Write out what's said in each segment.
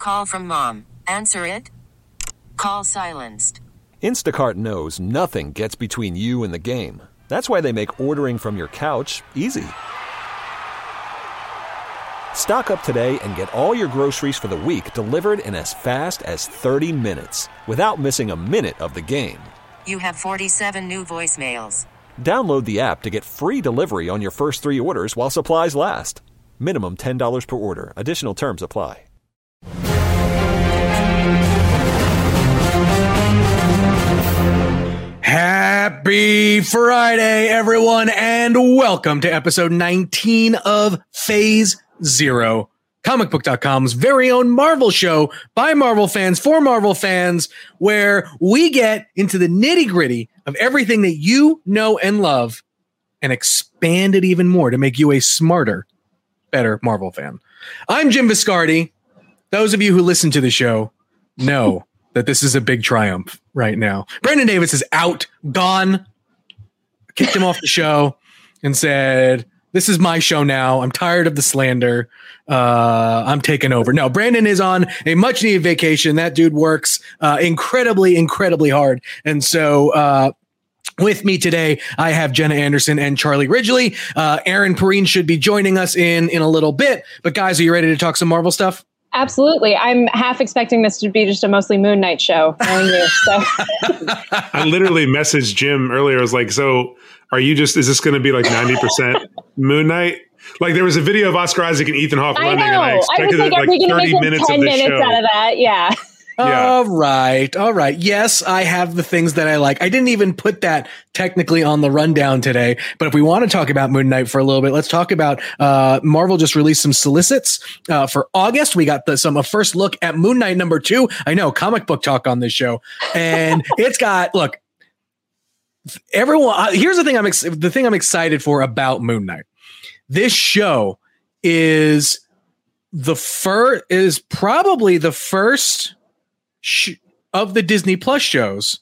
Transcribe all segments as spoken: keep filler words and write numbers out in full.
Call from mom. Answer it. Call silenced. Instacart knows nothing gets between you and the game. That's why they make ordering from your couch easy. Stock up today and get all your groceries for the week delivered in as fast as thirty minutes without missing a minute of the game. You have forty-seven new voicemails. Download the app to get free delivery on your first three orders while supplies last. Minimum ten dollars per order. Additional terms apply. Happy Friday, everyone, and welcome to episode nineteen of Phase Zero, comic book dot com's very own Marvel show by Marvel fans for Marvel fans, where we get into the nitty-gritty of everything that you know and love and expand it even more to make you a smarter, better Marvel fan. I'm Jim Viscardi. Those of you who listen to the show know that this is a big triumph right now. Brandon Davis is out, gone, kicked him off the show and said, this is my show now. I'm tired of the slander. Uh, I'm taking over. No, Brandon is on a much needed vacation. That dude works uh, incredibly, incredibly hard. And so uh, with me today, I have Jenna Anderson and Charlie Ridgely. Uh, Aaron Perrine should be joining us in, in a little bit. But guys, are you ready to talk some Marvel stuff? Absolutely. I'm half expecting this to be just a mostly Moon Knight show. Knowing you, so. I literally messaged Jim earlier. I was like, so are you just, is this going to be like ninety percent Moon Knight? Like there was a video of Oscar Isaac and Ethan Hawke running, and I expected I was like, it like thirty minutes ten of the minutes show. out of that. Yeah. Yeah. All right. All right. Yes, I have the things that I like. I didn't even put that technically on the rundown today. But if we want to talk about Moon Knight for a little bit, let's talk about uh, Marvel just released some solicits uh, for August. We got the, some a first look at Moon Knight number two. I know, comic book talk on this show. And it's got, look, everyone. Uh, here's the thing I'm ex- the thing I'm excited for about Moon Knight. This show is the first, is probably the first of the Disney Plus shows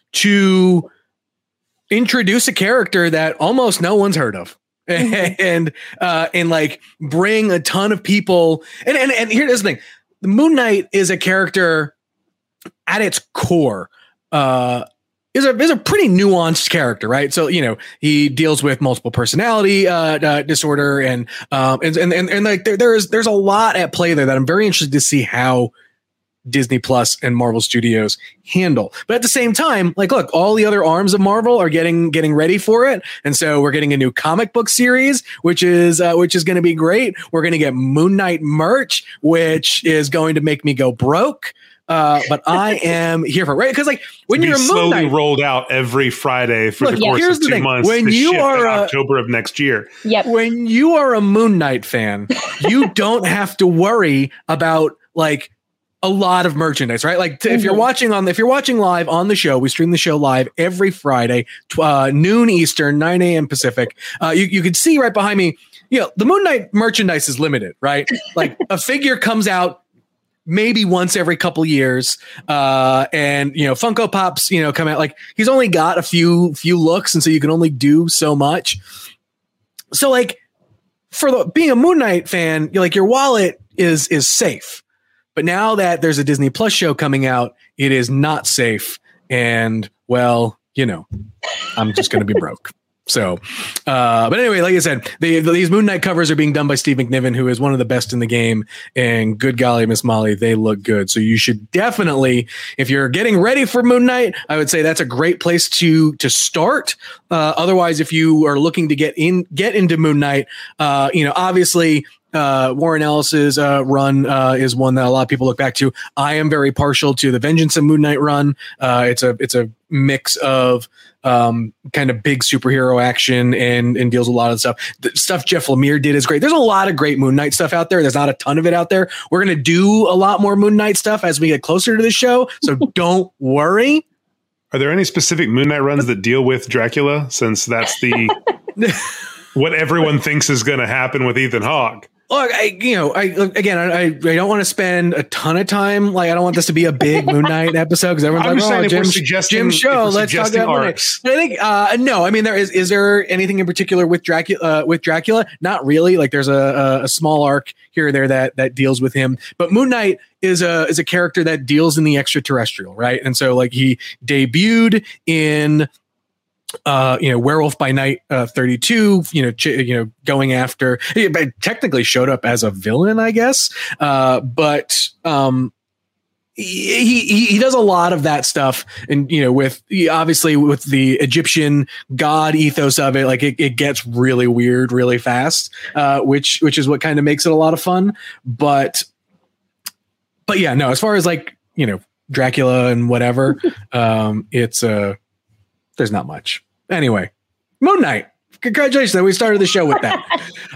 to introduce a character that almost no one's heard of mm-hmm. and uh and like bring a ton of people and and, and here's the thing. The Moon Knight is a character at its core uh is a is a pretty nuanced character, right? So, you know, he deals with multiple personality uh, uh disorder and um and and and, and like there, there is there's a lot at play there that I'm very interested to see how Disney Plus and Marvel Studios handle. But at the same time, like, look, all the other arms of Marvel are getting getting ready for it, and so we're getting a new comic book series, which is uh, which is going to be great. We're going to get Moon Knight merch, which is going to make me go broke. Uh, but I am here for it, right? Because like when you're a Moon slowly Knight, rolled out every Friday for look, the course yeah, of two thing. months. When you are in a, October of next year, yep. When you are a Moon Knight fan, you don't have to worry about like a lot of merchandise, right? Like t- mm-hmm. if you're watching on, if you're watching live on the show, we stream the show live every Friday, tw- uh, noon Eastern, nine a.m. Pacific. Uh, you, you can see right behind me, you know, the Moon Knight merchandise is limited, right? Like a figure comes out maybe once every couple years. Uh, and, you know, Funko Pops, you know, come out like he's only got a few, few looks. And so you can only do so much. So like for the, being a Moon Knight fan, you're like your wallet is, is safe. But now that there's a Disney Plus show coming out, it is not safe. And, well, you know, I'm just going to be broke. So, uh, but anyway, like I said, the, the, these Moon Knight covers are being done by Steve McNiven, who is one of the best in the game. And good golly, Miss Molly, they look good. So you should definitely, if you're getting ready for Moon Knight, I would say that's a great place to to start. Uh, otherwise, if you are looking to get in, get into Moon Knight, uh, you know, obviously. Uh, Warren Ellis's uh, run uh, is one that a lot of people look back to. I am very partial to the Vengeance of Moon Knight run. Uh, it's a it's a mix of um, kind of big superhero action and and deals with a lot of stuff. The stuff Jeff Lemire did is great. There's a lot of great Moon Knight stuff out there. There's not a ton of it out there. We're gonna do a lot more Moon Knight stuff as we get closer to the show, so don't worry. Are there any specific Moon Knight runs that deal with Dracula? Since that's the what everyone thinks is going to happen with Ethan Hawke. Look, I, you know, I again, I, I don't want to spend a ton of time. Like, I don't want this to be a big Moon Knight episode because everyone's I'm like, just saying "Oh, if we're Jim, suggesting- Jim if show, we're let's talk suggesting about Moon Knight." arcs. But I think, uh, no, I mean, there is. Is there anything in particular with Dracula? Uh, with Dracula, not really. Like, there's a, a a small arc here or there that that deals with him. But Moon Knight is a is a character that deals in the extraterrestrial, right? And so, like, he debuted in. Uh, you know, Werewolf by Night uh, thirty-two, you know, ch- you know, going after, he technically showed up as a villain, I guess. Uh, but um, he, he he does a lot of that stuff, and you know, with obviously with the Egyptian god ethos of it, like it, it gets really weird really fast, uh, which which is what kind of makes it a lot of fun. But but yeah, no, as far as like, you know, Dracula and whatever, um, it's a uh, there's not much. Anyway, Moon Knight. Congratulations. We started the show with that.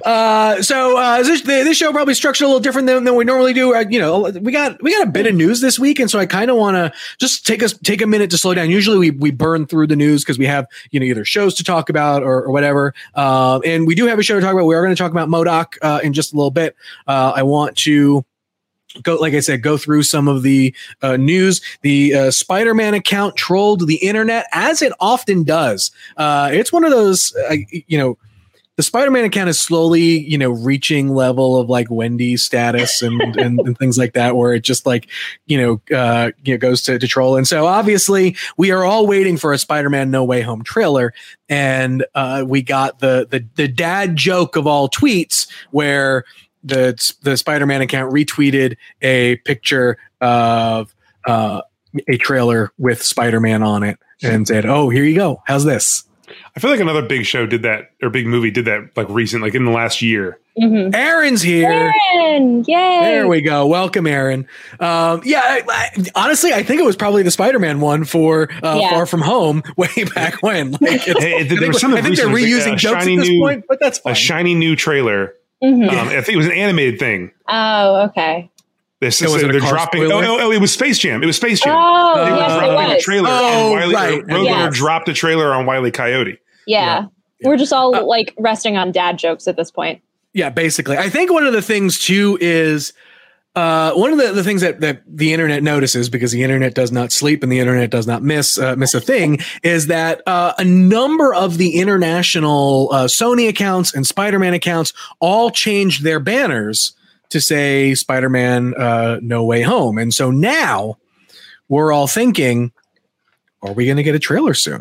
uh, so uh, this, this show probably structured a little different than, than we normally do. Uh, you know, we got we got a bit of news this week, and so I kind of want to just take us take a minute to slow down. Usually we we burn through the news because we have, you know, either shows to talk about or, or whatever. Uh, and we do have a show to talk about. We are going to talk about MODOK uh, in just a little bit. Uh, I want to. Go, like I said, go through some of the uh, news. The uh, Spider-Man account trolled the internet, as it often does. Uh, it's one of those, uh, you know, the Spider-Man account is slowly, you know, reaching level of like Wendy status and, and, and things like that, where it just like, you know, uh, you know, goes to, to troll. And so obviously we are all waiting for a Spider-Man No Way Home trailer. And uh, we got the, the, the dad joke of all tweets where the the Spider-Man account retweeted a picture of uh, a trailer with Spider-Man on it and said, "Oh, here you go. How's this?" I feel like another big show did that, or big movie did that, like recent, like in the last year. Mm-hmm. Aaron's here. Aaron, yay! There we go. Welcome, Aaron. Um, yeah, I, I, honestly, I think it was probably the Spider-Man one for uh, Yeah. Far From Home way back when. Like, it's, Hey, I there think, was something I think they're recent, reusing like, a jokes at shiny this new- point, but that's fine. A shiny new trailer. Mhm. Um, I think it was an animated thing. Oh, okay. This So is was it a they're car dropping. spoiler? Oh, oh, oh, it was Space Jam. It was Space Jam. Oh, they were yes, it dropping a was. trailer. Oh, and Wiley, right. Roadrunner Yes. dropped a trailer on Wile E. Coyote. Yeah. Yeah. We're just all Uh, like resting on dad jokes at this point. Yeah, basically. I think one of the things too is uh, one of the, the things that, that the internet notices, because the internet does not sleep and the internet does not miss uh, miss a thing, is that uh, a number of the international uh, Sony accounts and Spider-Man accounts all changed their banners to say Spider-Man uh, No Way Home. And so now we're all thinking, are we going to get a trailer soon?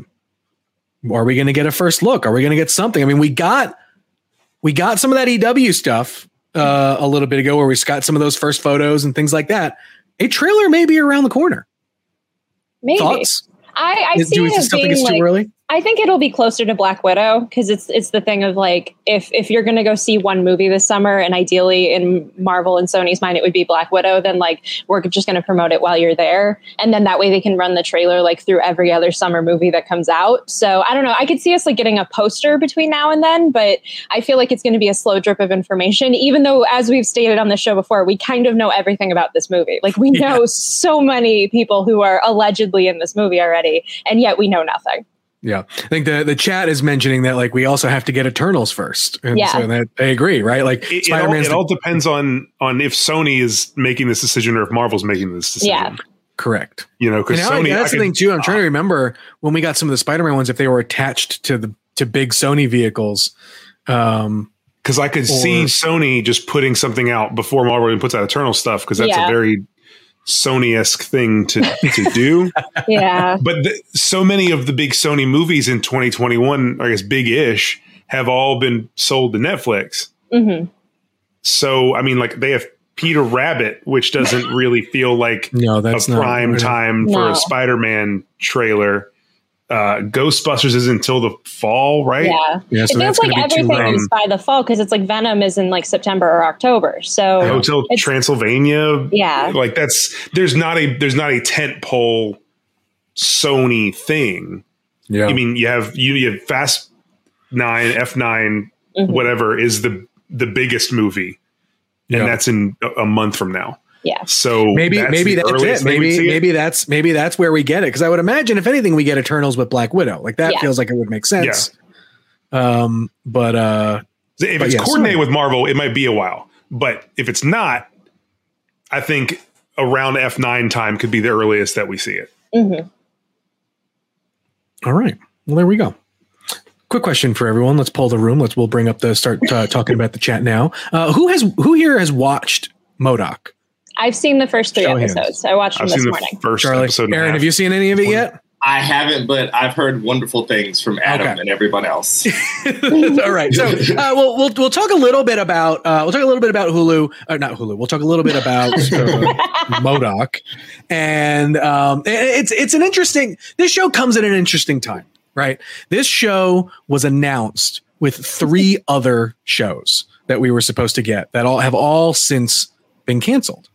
Are we going to get a first look? Are we going to get something? I mean, we got we got some of that E W stuff uh, a little bit ago, where we got some of those first photos and things like that. A trailer may be around the corner. Maybe. Thoughts? I, I Is- see Do we it as still think being it's like, too early? I think it'll be closer to Black Widow, because it's it's the thing of like, if if you're going to go see one movie this summer, and ideally in Marvel and Sony's mind it would be Black Widow, then like we're just going to promote it while you're there, and then that way they can run the trailer like through every other summer movie that comes out. So I don't know. I could see us like getting a poster between now and then, but I feel like it's going to be a slow drip of information. Even though, as we've stated on the show before, we kind of know everything about this movie. Like we know Yeah. so many people who are allegedly in this movie already, and yet we know nothing. Yeah, I think the the chat is mentioning that like we also have to get Eternals first, and Yeah. so that I agree, right? Like It, it, all, Spider-Man's it the- all depends on on if Sony is making this decision or if Marvel's making this decision. Yeah. correct. You know, because And now, Sony. that's I the thing could- too. I'm trying to remember when we got some of the Spider-Man ones, if they were attached to the to big Sony vehicles. Um, Because I could Or- see Sony just putting something out before Marvel even puts out Eternal stuff, because that's Yeah. a very Sony-esque thing to, to do. Yeah. But the, so many of the big Sony movies in twenty twenty-one, I guess big-ish, have all been sold to Netflix. hmm So, I mean, like they have Peter Rabbit, which doesn't really feel like no, a that's not prime time for No. a Spider-Man trailer. Uh, Ghostbusters is until the fall, right? Yeah. Yeah, It so that's feels like going to be too everything late. is by the fall, because it's like Venom is in like September or October. So Hotel It's- Transylvania. Yeah. Like that's there's not a there's not a tent pole Sony thing. Yeah, I mean, you have you, you have Fast Nine, F nine, Mhm. whatever is the the biggest movie, and Yeah. that's in a, a month from now. yeah. So maybe that's maybe the that's earliest it. they would Maybe see it. maybe that's maybe that's where we get it. Because I would imagine, if anything, we get Eternals with Black Widow. Like that Yeah. feels like it would make sense. Um, but uh, if but it's yeah, coordinated Sony. with Marvel, it might be a while. But if it's not, I think around F nine time could be the earliest that we see it. Mm-hmm. All right. Well, there we go. Quick question for everyone. Let's pull the room. Let's we'll bring up the start uh, talking about the chat now. Uh, who has who here has watched MODOK? I've seen the first three Show episodes. hands. I watched them I've this seen morning. the first Charlie, episode. and a Aaron, half. have you seen any of it yet? I haven't, but I've heard wonderful things from Adam Okay. and everyone else. All right. So uh, we'll, we'll we'll talk a little bit about uh, we'll talk a little bit about Hulu, or not Hulu. We'll talk a little bit about uh, MODOK, and um, it's it's an interesting. This show comes at an interesting time, right? This show was announced with three other shows that we were supposed to get that all have all since been canceled.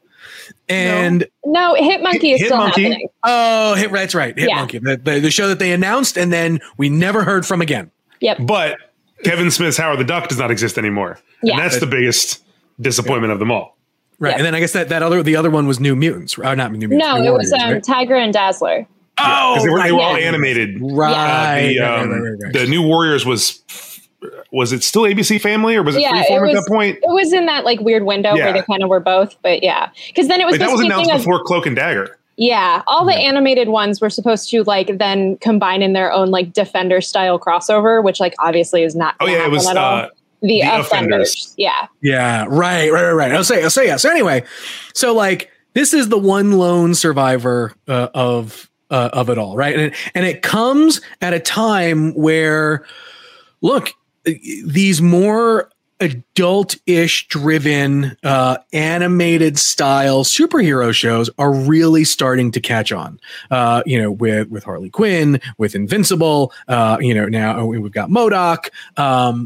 And No, Hit Monkey is Hit still Monkey? happening. oh, hit that's right, Hit Yeah. Monkey, the, the, the show that they announced and then we never heard from again. Yep. But Kevin Smith's Howard the Duck does not exist anymore. Yeah. And that's the biggest disappointment of them all. Right. Yep. And then I guess that, that other the other one was New Mutants. Or not New Mutants. No, New it was Warriors, um, right? Tiger and Dazzler. Oh, Because they were, they were all yeah. animated. Right. Uh, the, right, um, right, right, right. the New Warriors was was it still A B C Family or was it Yeah, Freeform it at was- that point? It was in that like weird window Yeah. where they kind of were both, but yeah, because then it was Like, that supposed was to be a announced thing of before Cloak and Dagger. yeah, all the animated ones were supposed to like then combine in their own like Defender style crossover, which like obviously is not. Oh gonna yeah, it was happen at all. uh, the, The Offenders. Offenders. Yeah, Yeah, right, right, right, right. I'll say, I'll say, yeah. So anyway, so like this is the one lone survivor uh, of uh, of it all, right? And and it comes at a time where, look, these more adult-ish driven uh, animated style superhero shows are really starting to catch on. Uh, you know, with with Harley Quinn, with Invincible. Uh, you know, now we've got MODOK. Um,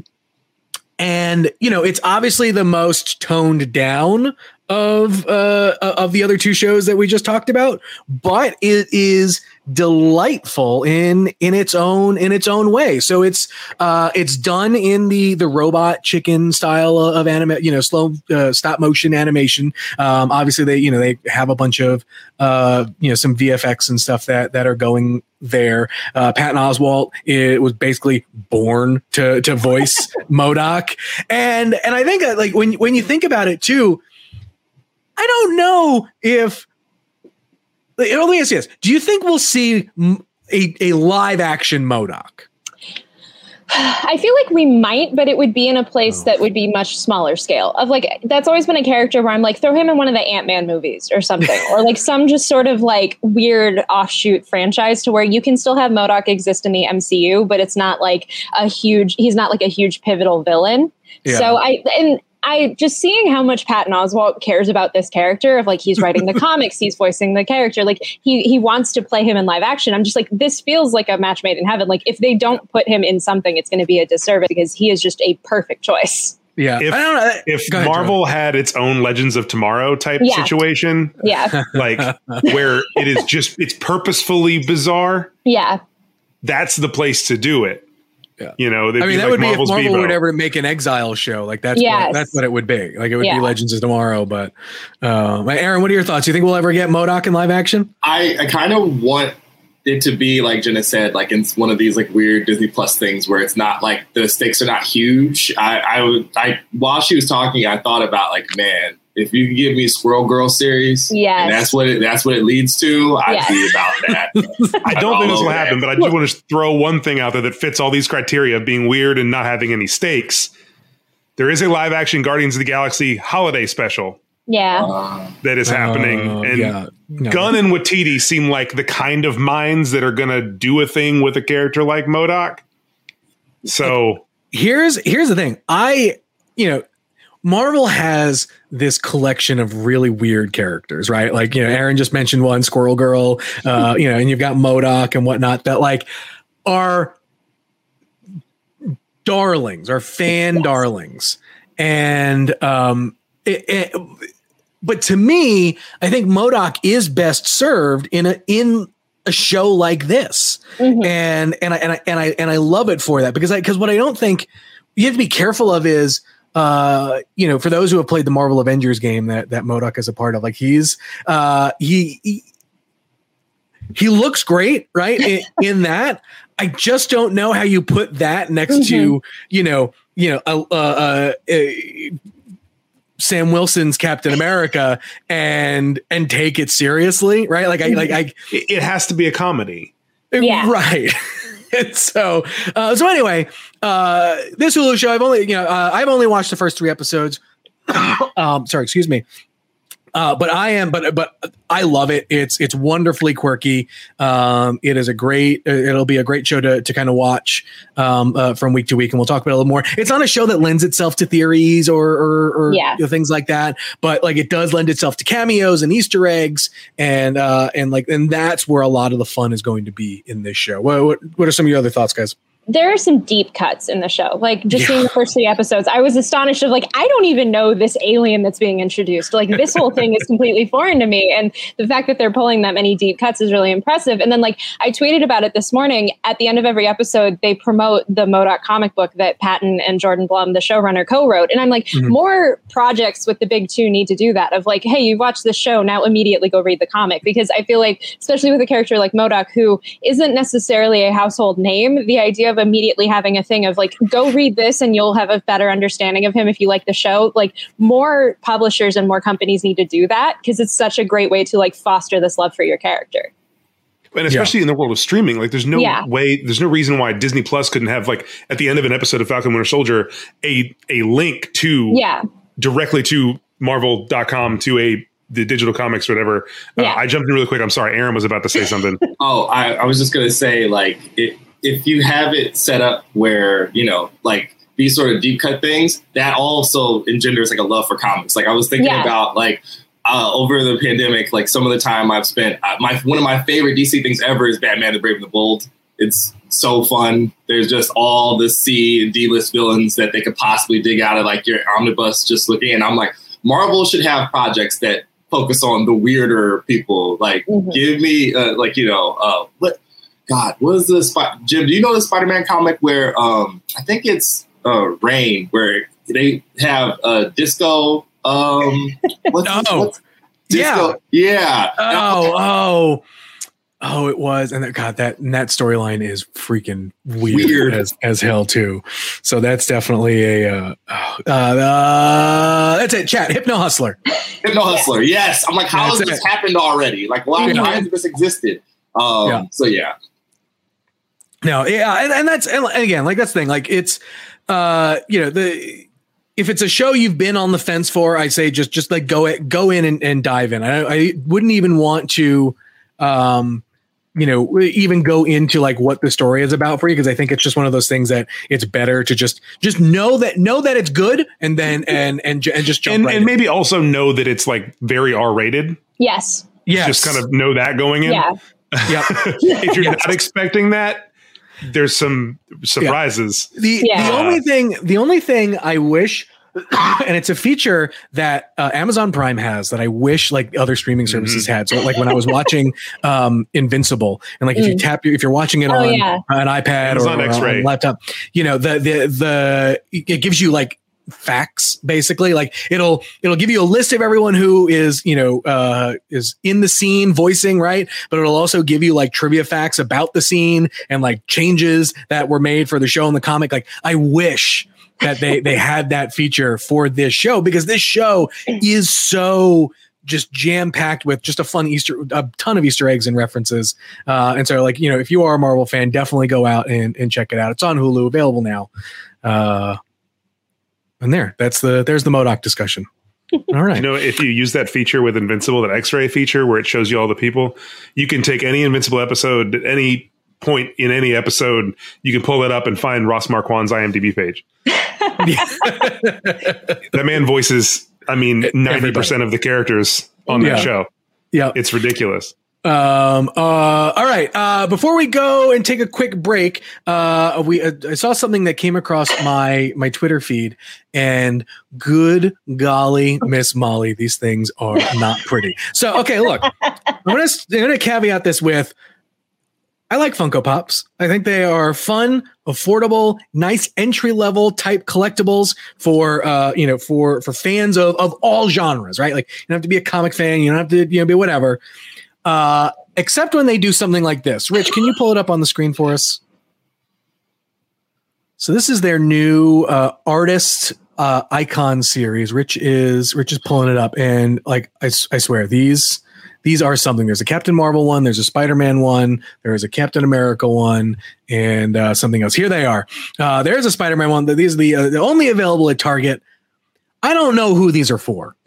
And, you know, it's obviously the most toned down of uh, of the other two shows that we just talked about, but it is delightful in in its own in its own way. So it's uh, it's done in the the robot chicken style of anime, you know, slow uh, stop motion animation. Um, obviously, they you know they have a bunch of uh, you know some V F X and stuff that that are going there. Uh, Patton Oswalt it was basically born to to voice MODOK, and and I think that, like when when you think about it too, I don't know if. Let me ask you this: do you think we'll see a, a live action MODOK? I feel like we might, but it would be in a place that would be much smaller scale. Of like, that's always been a character where I'm like, throw him in one of the Ant-Man movies or something, or like some just sort of like weird offshoot franchise to where you can still have MODOK exist in the M C U, but it's not like a huge. He's not like a huge pivotal villain. Yeah. So I and. I just seeing how much Patton Oswalt cares about this character of like he's writing the comics, he's voicing the character, like he he wants to play him in live action. I'm just like, this feels like a match made in heaven. Like if they don't put him in something, it's going to be a disservice because he is just a perfect choice. Yeah, If, I don't know. if Go ahead, Marvel had its own Legends of Tomorrow type Yeah. situation, Yeah, like where it is just it's purposefully bizarre, yeah, that's the place to do it. Yeah. You know, they'd I mean, be that like would be Marvel's if Marvel Bebo. would ever make an Exile show. Like that's Yes. what, that's what it would be. Like it would Yeah. be Legends of Tomorrow. But uh, Aaron, what are your thoughts? Do you think we'll ever get MODOK in live action? I, I kind of want it to be like Jenna said, like it's one of these like weird Disney Plus things where it's not like the stakes are not huge. I, I would, I while she was talking, I thought about like, man, if you could give me a Squirrel Girl series, Yes. and that's what it, that's what it leads to, I'd Yes. be about that. I don't think this will all over happen, that. but I do want to throw one thing out there that fits all these criteria of being weird and not having any stakes. There is a live action Guardians of the Galaxy holiday special yeah. Uh, that is happening. Uh, and yeah. No. Gunn and Waititi seem like the kind of minds that are going to do a thing with a character like MODOK. So here's here's the thing. I you know Marvel has this collection of really weird characters, right? Like, you know, Aaron just mentioned one, Squirrel Girl, uh, you know, and you've got MODOK and whatnot that like are darlings, are fan yes. darlings. And, um, it, it, but to me, I think MODOK is best served in a, in a show like this. Mm-hmm. And, and I, and I, and I, and I love it for that because I, because what I don't think you have to be careful of is, Uh, you know, for those who have played the Marvel Avengers game that that MODOK is a part of, like he's uh, he, he he looks great, right? in, in that, I just don't know how you put that next mm-hmm. to you know, you know, a, a, a, Sam Wilson's Captain America and and take it seriously, right? Like I like I It it has to be a comedy. Yeah. right. And so uh, so anyway, uh, this Hulu show I've only you know uh, I've only watched the first three episodes. um, sorry, excuse me. Uh, but I am, but but I love it. It's it's wonderfully quirky. Um, it is a great. It'll be a great show to to kind of watch um, uh, from week to week, and we'll talk about it a little more. It's not a show that lends itself to theories or or, or Yeah. you know, things like that, but like it does lend itself to cameos and Easter eggs, and uh, and like and that's where a lot of the fun is going to be in this show. What what, what are some of your other thoughts, guys? There are some deep cuts in the show. Like just Yeah. seeing the first three episodes, I was astonished of like, I don't even know this alien that's being introduced. Like this whole thing is completely foreign to me. And the fact that they're pulling that many deep cuts is really impressive. And then like I tweeted about it this morning. At the end of every episode, they promote the MODOK comic book that Patton and Jordan Blum, the showrunner, co-wrote. And I'm like, Mhm. more projects with the big two need to do that of like, hey, you watched this show, now immediately go read the comic. Because I feel like, especially with a character like MODOK, who isn't necessarily a household name, the idea of immediately having a thing of like, go read this and you'll have a better understanding of him if you like the show. Like more publishers and more companies need to do that because it's such a great way to like foster this love for your character. And especially in the world of streaming, like there's no Yeah. way, there's no reason why Disney Plus couldn't have like at the end of an episode of Falcon Winter Soldier, a a link to Yeah. directly to Marvel dot com to a the digital comics, or whatever. Yeah. Uh, I jumped in really quick. I'm sorry. Aaron was about to say something. Oh, I, I was just gonna say, like, it, if you have it set up where, you know, like these sort of deep cut things, that also engenders like a love for comics. Like I was thinking Yeah. about like uh, over the pandemic, like some of the time I've spent, uh, my one of my favorite D C things ever is Batman the Brave and the Bold. It's so fun. There's just all the C and D list villains that they could possibly dig out of like your omnibus just looking. And I'm like, Marvel should have projects that focus on the weirder people. Like, Mhm. give me, uh, like, you know, uh, what, God, what is the spot? Jim, do you know the Spider-Man comic where um, I think it's uh, Rain, where they have a disco? Um, what's, Oh, what's, disco? Yeah. Oh, oh, oh! It was, and that, God, that and that storyline is freaking weird, Weird. as as hell too. So that's definitely a uh, uh, uh, that's it. Chat Hypno Hustler. Hypno Hustler. Yes. I'm like, how That's has this it. happened already? Like, why, Yeah. why has this existed? Um, Yeah. So yeah. No, yeah, and, and that's and again, like that's the thing. Like it's, uh, you know, the if it's a show you've been on the fence for, I say just just like go it, go in and, and dive in. I, I wouldn't even want to, um, you know, even go into like what the story is about for you because I think it's just one of those things that it's better to just just know that know that it's good and then and and ju- and just jump and right and in. maybe also know that it's like very R rated. Yes. Yes. Just kind of know that going in. Yeah. Yep. If you're Yes. not expecting that, there's some surprises. The Yeah. the only thing the only thing I wish, and it's a feature that uh, Amazon Prime has that I wish like other streaming services had. So like when I was watching um, Invincible, and like if you Mm. tap your if you're watching it Oh, on yeah. an iPad Amazon or, or X-ray. on a laptop, you know the the the it gives you like facts basically like it'll it'll give you a list of everyone who is you know uh is in the scene voicing, right, but it'll also give you like trivia facts about the scene and like changes that were made for the show and the comic. Like I wish that they they had that feature for this show because this show is so just jam packed with just a fun Easter, a ton of Easter eggs and references. Uh, and so like, you know, if you are a Marvel fan, definitely go out and, and check it out. It's on Hulu, available now. Uh, and there, that's the, there's the MODOK discussion. All right. You know, if you use that feature with Invincible, that X-ray feature where it shows you all the people, you can take any Invincible episode at any point in any episode. You can pull it up and find Ross Marquand's IMDb page. That man voices, I mean, ninety percent of the characters on that Yeah. show. Yeah. It's ridiculous. Um, uh, all right. Uh, before we go and take a quick break, uh, we, uh, I saw something that came across my, my Twitter feed and good golly, Miss Molly, these things are not pretty. So, okay, look, I'm going to, I'm going to caveat this with, I like Funko Pops. I think they are fun, affordable, nice entry level type collectibles for uh, you know, for for fans of of all genres, right? Like you don't have to be a comic fan, you don't have to, you know, be whatever. Uh, except when they do something like this. Rich, can you pull it up on the screen for us? So this is their new uh, artist uh, Icon series. Rich is Rich is pulling it up, and like I, I swear these these are something. There's a Captain Marvel one, there's a Spider-Man one, there is a Captain America one, and uh, something else. Here they are. Uh, there's a Spider-Man one. These are the uh, they're only available at Target. I don't know who these are for.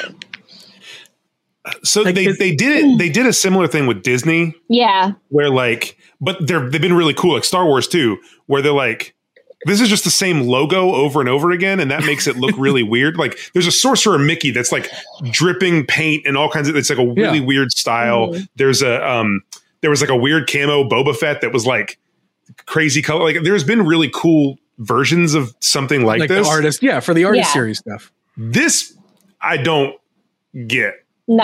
So Like, they, it- they did it. They did a similar thing with Disney, Yeah. where like, but they're they've been really cool, like Star Wars too, where they're like, this is just the same logo over and over again, and that makes it look really weird. Like there's a Sorcerer Mickey that's like dripping paint and all kinds of. It's like a really Yeah. weird style. Mhm. There's a um, there was like a weird camo Boba Fett that was like crazy color. Like there's been really cool versions of something like, Like this. the artist, yeah, for the artist Yeah. series stuff. This I don't get. No.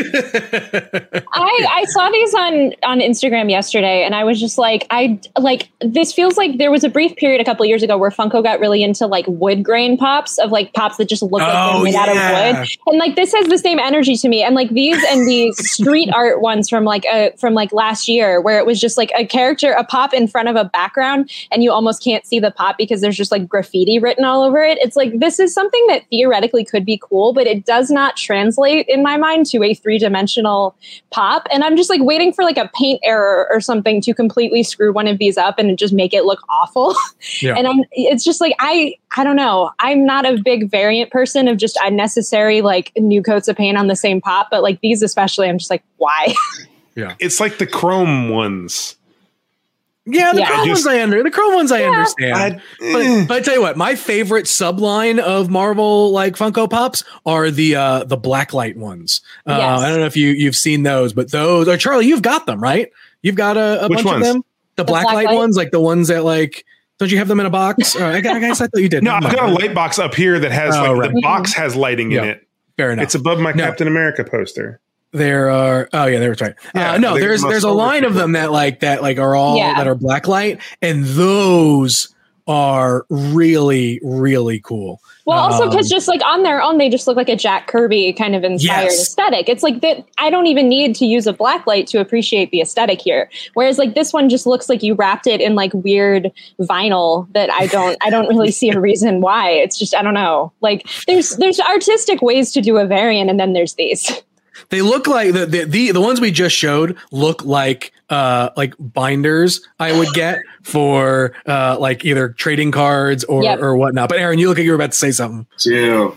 I I saw these on on Instagram yesterday, and I was just like, I like this feels like there was a brief period a couple years ago where Funko got really into like wood grain pops of like pops that just look like Oh, they're made out yeah. of wood, and like this has the same energy to me. And like these and these street art ones from like uh, from like last year, where it was just like a character, a pop in front of a background, and you almost can't see the pop because there's just like graffiti written all over it. It's like this is something that theoretically could be cool, but it does not translate in my mind to a three-dimensional pop, and I'm just like waiting for like a paint error or something to completely screw one of these up and just make it look awful. Yeah. And I'm it's just like I I don't know, I'm not a big variant person of just unnecessary like new coats of paint on the same pop, but like these especially, I'm just like, why? It's like the Chrome ones. Yeah, the Yeah. Chrome Just- ones I under the Chrome ones I understand. I- eh. But, but I tell you what, my favorite subline of Marvel like Funko Pops are the uh, the blacklight ones. Uh, Yes. I don't know if you you've seen those, but those. Or Charlie, you've got them, right? You've got a, a Which bunch ones? of them. The, The blacklight blacklight? ones, like the ones that like. Don't you have them in a box? Uh, I, guess, I guess I thought you did. No, Never I've got a mind. light box up here that has Oh, like right. the box has lighting Yeah. in it. Fair enough. It's above my No. Captain America poster. There are oh yeah, that's right. Yeah, uh, no, they're there's the most there's a over line of people. them that like that like are all Yeah. that are blacklight, and those are really really cool. Well, also because Um, just like on their own, they just look like a Jack Kirby kind of inspired Yes. aesthetic. It's like that. I don't even need to use a blacklight to appreciate the aesthetic here. Whereas like this one just looks like you wrapped it in like weird vinyl that I don't. I don't really see a reason why. It's just I don't know. Like there's there's artistic ways to do a variant, and then there's these. They look like the, the the the ones we just showed look like uh like binders I would get for uh like either trading cards or Yep. or whatnot. But Aaron, you look like you were about to say something. Jim.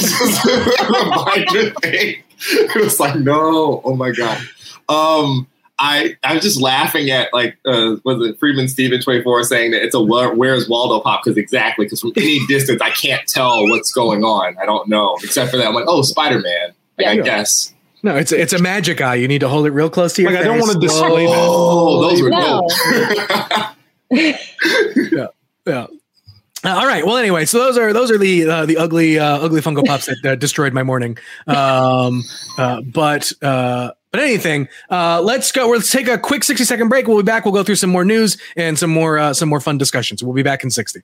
It was like, no, oh my God. Um, I I was just laughing at like uh was it Freeman Steven twenty-four saying that it's a where, where's Waldo pop, because exactly because from any distance I can't tell what's going on. I don't know. Except for that I'm like, oh, Spider-Man. Like, I Yeah. guess. No, it's it's a magic eye. You need to hold it real close to your Like, face. I don't wanna display that. Oh, those were No. dope. Yeah. Uh, all right. Well, anyway, so those are those are the uh, the ugly uh, ugly Funko Pops that uh, destroyed my morning. Um, uh, but uh, but anything, uh, let's go. Let's take a quick sixty second break. We'll be back. We'll go through some more news and some more uh, some more fun discussions. We'll be back in sixty.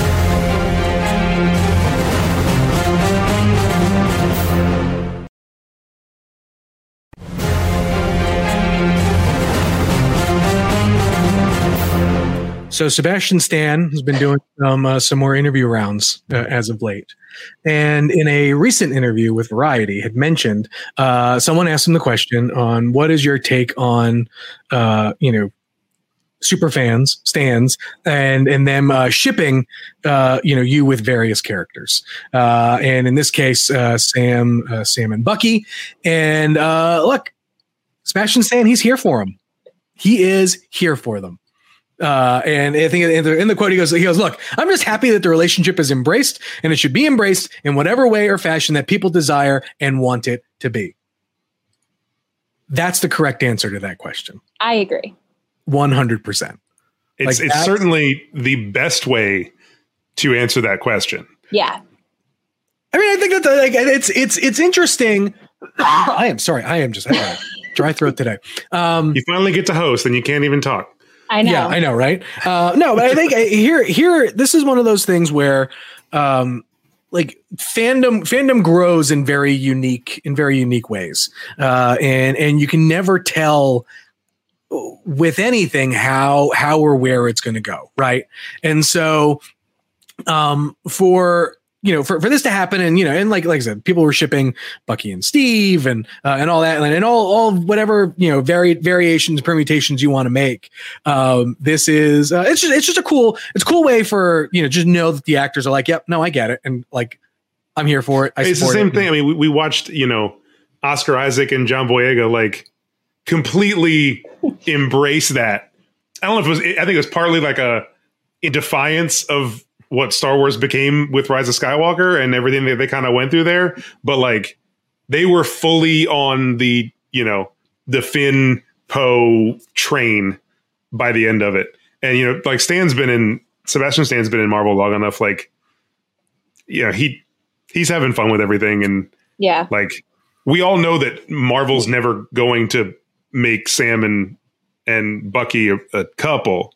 So Sebastian Stan has been doing some uh, some more interview rounds uh, as of late, and in a recent interview with Variety, had mentioned uh, someone asked him the question on what is your take on uh, you know super fans stands and and them uh, shipping uh, you know you with various characters, uh, and in this case uh, Sam uh, Sam and Bucky, and uh, look, Sebastian Stan, he's here for them. He is here for them. Uh, and I think in the, in the quote, he goes, he goes, look, I'm just happy that the relationship is embraced, and it should be embraced in whatever way or fashion that people desire and want it to be. That's the correct answer to that question. I agree. one hundred percent. It's Like it's that's- certainly the best way to answer that question. Yeah. I mean, I think that like it's it's it's interesting. I am sorry, I am just I have a dry throat today. Um, You finally get to host and you can't even talk. I know. Yeah, I know, right? Uh, no, but I think uh, here, here, this is one of those things where, um, like fandom, fandom grows in very unique, in very unique ways, uh, and and you can never tell with anything how how or where it's going to go, right? And so, um, for you know, for, for this to happen, and you know, and like like I said, people were shipping Bucky and Steve, and uh, and all that, and, and all all whatever you know, vari- variations, permutations you want to make. Um, this is uh, it's just it's just a cool it's a cool way for you know just know that the actors are like, yep, no, I get it, and like I'm here for it. I it's the same it. thing. I mean, we, we watched you know Oscar Isaac and John Boyega like completely embrace that. I don't know if it was. I think it was partly like a in defiance of what Star Wars became with Rise of Skywalker and everything that they kind of went through there. But like they were fully on the, you know, the Finn Poe train by the end of it. And, you know, like Stan's been in, Sebastian Stan's been in Marvel long enough. Like, you know, he, he's having fun with everything. And yeah, like we all know that Marvel's never going to make Sam and, and Bucky a, a couple,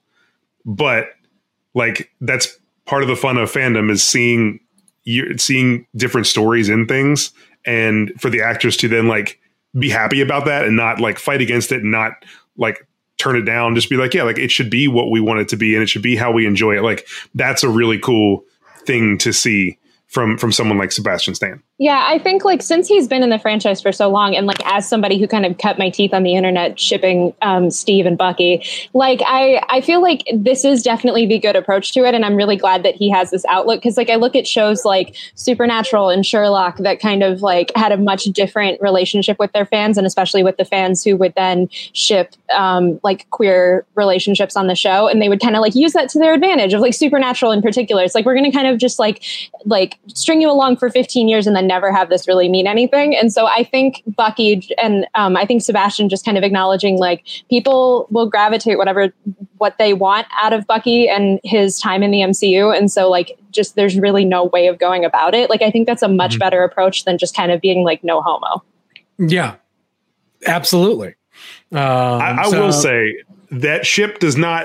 but like that's part of the fun of fandom is seeing you seeing different stories in things, and for the actors to then like be happy about that and not like fight against it and not like turn it down, just be like, yeah, like it should be what we want it to be and it should be how we enjoy it. Like that's a really cool thing to see from from someone like Sebastian Stan. Yeah, I think like since he's been in the franchise for so long, and like as somebody who kind of cut my teeth on the internet shipping um, Steve and Bucky, like I I feel like this is definitely the good approach to it, and I'm really glad that he has this outlook, because like I look at shows like Supernatural and Sherlock that kind of like had a much different relationship with their fans, and especially with the fans who would then ship um, like queer relationships on the show, and they would kind of like use that to their advantage. Of like Supernatural in particular, it's like we're going to kind of just like like string you along for fifteen years and then never have this really mean anything. And so I think Bucky and um, I think Sebastian just kind of acknowledging like people will gravitate whatever what they want out of Bucky and his time in the M C U. And so like just there's really no way of going about it. Like I think that's a much mm-hmm. better approach than just kind of being like no homo. Yeah, absolutely. Um, I, I so- will say that ship does not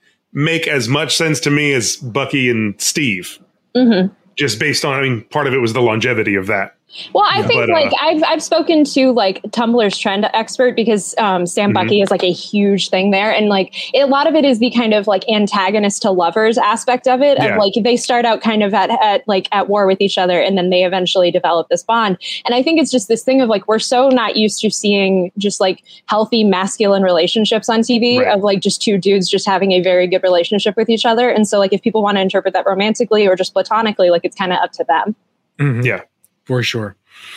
make as much sense to me as Bucky and Steve. Mm-hmm. Just based on, I mean, part of it was the longevity of that. Well, I yeah, think but, like uh, I've I've spoken to like Tumblr's trend expert, because um, Sam mm-hmm. Bucky is like a huge thing there, and like a lot of it is the kind of like antagonist to lovers aspect of it. Yeah. Of like they start out kind of at, at like at war with each other, and then they eventually develop this bond. And I think it's just this thing of like we're so not used to seeing just like healthy masculine relationships on T V, right. of like just two dudes just having a very good relationship with each other. And so like if people want to interpret that romantically or just platonically, like it's kind of up to them. Mm-hmm. Yeah. For sure.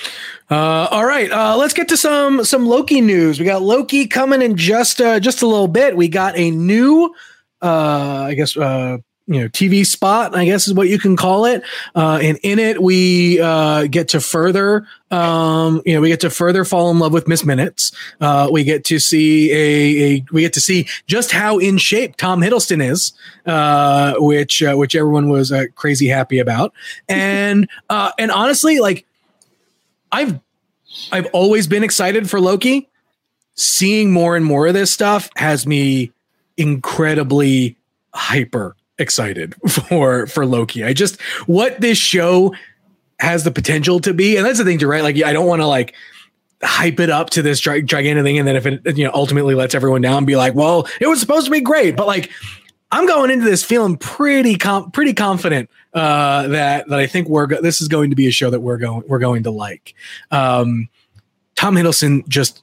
Uh, all right, uh, let's get to some some Loki news. We got Loki coming in just uh, just a little bit. We got a new, uh, I guess, uh, you know, T V spot, I guess is what you can call it. Uh, and in it, we uh, get to further, um, you know, we get to further fall in love with Miss Minutes. Uh, we get to see a, a we get to see just how in shape Tom Hiddleston is, uh, which uh, which everyone was uh, crazy happy about. And uh, and honestly, like I've I've always been excited for Loki. Seeing more and more of this stuff has me incredibly hyper excited for for Loki. I just what this show has the potential to be, and that's the thing too, right? Like, I don't want to like hype it up to this gi- gigantic thing, and then if it you know ultimately lets everyone down, be like, well, it was supposed to be great, but like I'm going into this feeling pretty com- pretty confident uh, that that I think we're go- this is going to be a show that we're going we're going to like. Um, Tom Hiddleston just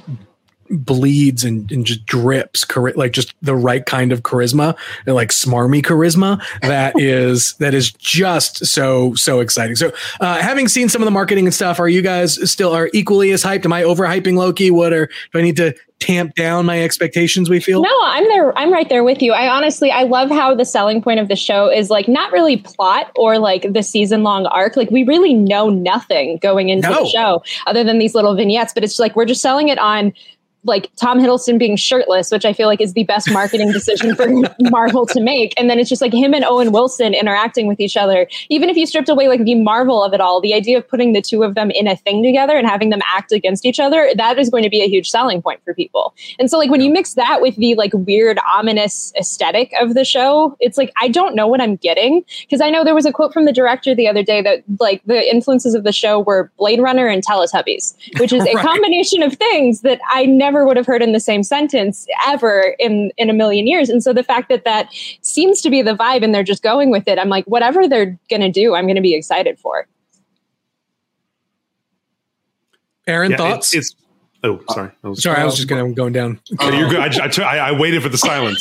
bleeds and, and just drips chari- like just the right kind of charisma, and like smarmy charisma that is that is just so so exciting. So uh having seen some of the marketing and stuff, are you guys still are equally as hyped? Am I overhyping Loki? What are do I need to tamp down my expectations, we feel? No, I'm there. I'm right there with you. I honestly, I love how the selling point of the show is like not really plot or like the season long arc. Like we really know nothing going into No. the show other than these little vignettes, but it's like, we're just selling it on like Tom Hiddleston being shirtless, which I feel like is the best marketing decision for Marvel to make. And then it's just like him and Owen Wilson interacting with each other. Even if you stripped away like the Marvel of it all, the idea of putting the two of them in a thing together and having them act against each other, that is going to be a huge selling point for people. And so like when you mix that with the like weird, ominous aesthetic of the show, it's like, I don't know what I'm getting. Because I know there was a quote from the director the other day that like the influences of the show were Blade Runner and Teletubbies, which is a Right. combination of things that I never never would have heard in the same sentence ever in, in a million years. And so the fact that that seems to be the vibe and they're just going with it, I'm like, whatever they're going to do, I'm going to be excited for. Aaron, yeah, thoughts? It's, it's oh, sorry. I was, sorry, I was just going going down. Okay, you're good. I, I, I, I waited for the silence.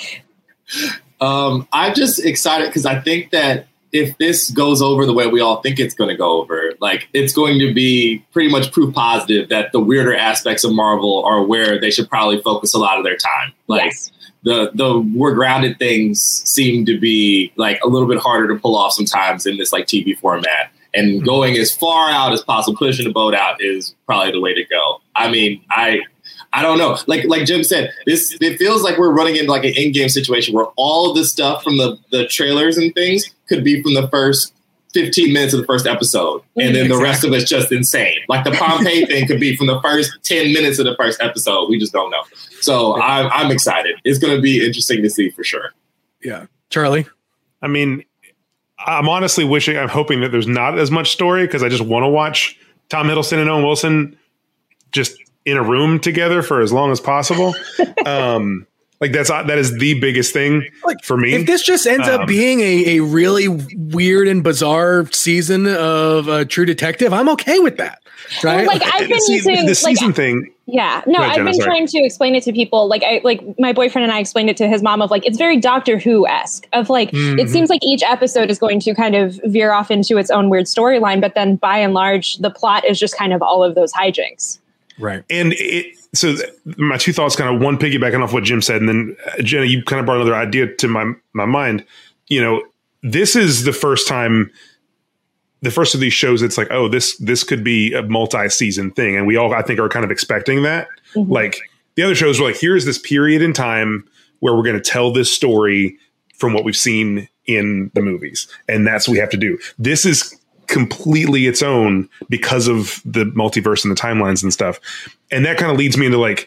um, I'm just excited because I think that if this goes over the way we all think it's going to go over, like it's going to be pretty much proof positive that the weirder aspects of Marvel are where they should probably focus a lot of their time. Like yes. the the more grounded things seem to be like a little bit harder to pull off sometimes in this like T V format. And mm-hmm. going as far out as possible, pushing the boat out is probably the way to go. I mean, I. I don't know. Like like Jim said, this it feels like we're running into like an in-game situation where all of the stuff from the, the trailers and things could be from the first fifteen minutes of the first episode. And then the exactly. rest of it's just insane. Like the Pompeii thing could be from the first ten minutes of the first episode. We just don't know. So I'm, I'm excited. It's going to be interesting to see for sure. Yeah. Charlie? I mean, I'm honestly wishing, I'm hoping that there's not as much story because I just want to watch Tom Hiddleston and Owen Wilson just in a room together for as long as possible. Um, like that's, that is the biggest thing like, for me. If this just ends um, up being a, a really weird and bizarre season of uh, True Detective, I'm okay with that. Right? Well, like I've been See, using the season like, thing. Yeah, no, ahead, I've Jenna, been sorry. trying to explain it to people. Like I, like my boyfriend and I explained it to his mom of like, it's very Doctor Who-esque of like, mm-hmm. it seems like each episode is going to kind of veer off into its own weird storyline. But then by and large, the plot is just kind of all of those hijinks. Right. And it, so th- my two thoughts kind of one piggybacking off what Jim said. And then uh, Jenna, you kind of brought another idea to my, my mind. You know, this is the first time, the first of these shows, it's like, oh, this, this could be a multi-season thing. And we all, I think, are kind of expecting that. Mm-hmm. Like the other shows were like, here's this period in time where we're going to tell this story from what we've seen in the movies. And that's what we have to do. This is completely its own because of the multiverse and the timelines and stuff. And that kind of leads me into like,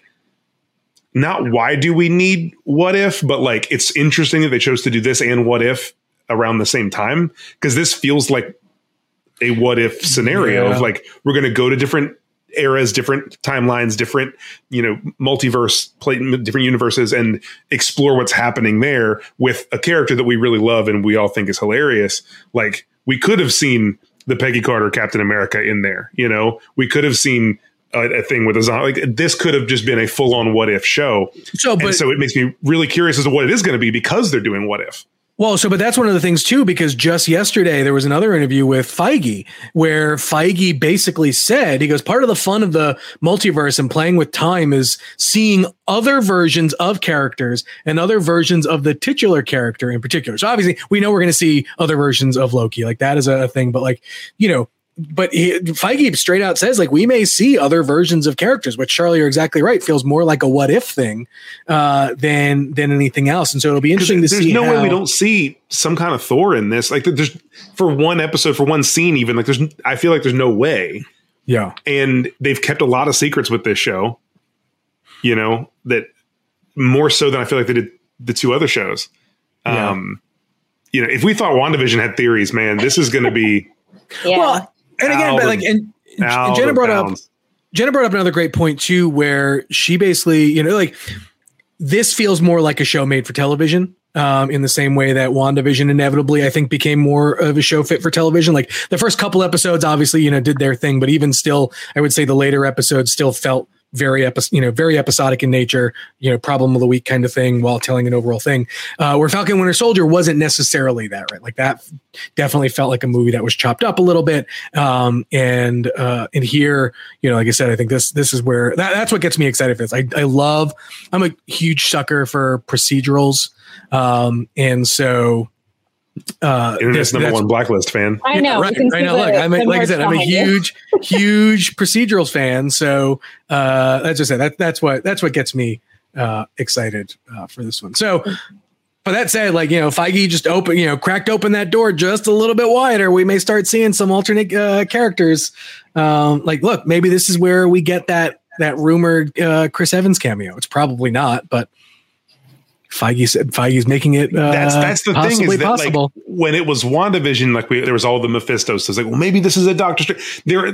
not why do we need What If, but like, it's interesting that they chose to do this and What If around the same time. Cause this feels like a what if scenario yeah. of like, we're going to go to different eras, different timelines, different, you know, multiverse, play, different universes and explore what's happening there with a character that we really love and we all think is hilarious. Like we could have seen the Peggy Carter Captain America in there, you know, we could have seen a, a thing with a zombie. Like this could have just been a full on What If show. So, but, and so it makes me really curious as to what it is going to be because they're doing What If. Well, so, but that's one of the things too, because just yesterday there was another interview with Feige where Feige basically said, he goes, part of the fun of the multiverse and playing with time is seeing other versions of characters and other versions of the titular character in particular. So obviously we know we're going to see other versions of Loki. Like that is a thing, but like, you know, but he, Feige straight out says like we may see other versions of characters, which Charlie, you're exactly right, feels more like a what if thing uh, than than anything else. And so it'll be interesting to there's see. There's no how, way we don't see some kind of Thor in this. Like there's for one episode, for one scene, even like there's. I feel like there's no way. Yeah, and they've kept a lot of secrets with this show. You know that more so than I feel like they did the two other shows. Yeah. Um, you know, if we thought WandaVision had theories, man, this is going to be. Yeah. Well, and again, but like, and, and Jenna brought up, Jenna brought up another great point too, where she basically, you know, like this feels more like a show made for television. Um, in the same way that WandaVision inevitably, I think, became more of a show fit for television. Like the first couple episodes, obviously, you know, did their thing, but even still, I would say the later episodes still felt very, epi- you know, very episodic in nature, you know, problem of the week kind of thing while telling an overall thing. Uh, where Falcon Winter Soldier wasn't necessarily that, right? Like that definitely felt like a movie that was chopped up a little bit. Um, and uh, and here, you know, like I said, I think this this is where that, that's what gets me excited for this. I, I love. I'm a huge sucker for procedurals. Um, and so, uh, Internet's number one Blacklist fan. I know. Yeah, right, right now, look, I'm a, like I said, I'm a huge, huge procedurals fan. So, uh, that's just it. That, that's what, that's what gets me, uh, excited, uh, for this one. So, but that said, like, you know, Feige just open, you know, cracked open that door just a little bit wider. We may start seeing some alternate, uh, characters. Um, like, look, maybe this is where we get that, that rumored, uh, Chris Evans cameo. It's probably not, but Feige said Feige's making it. Uh, that's that's the thing is that possible. Like when it was WandaVision, like we, there was all the Mephistos. So it's like, well, maybe this is a Doctor Strange. There,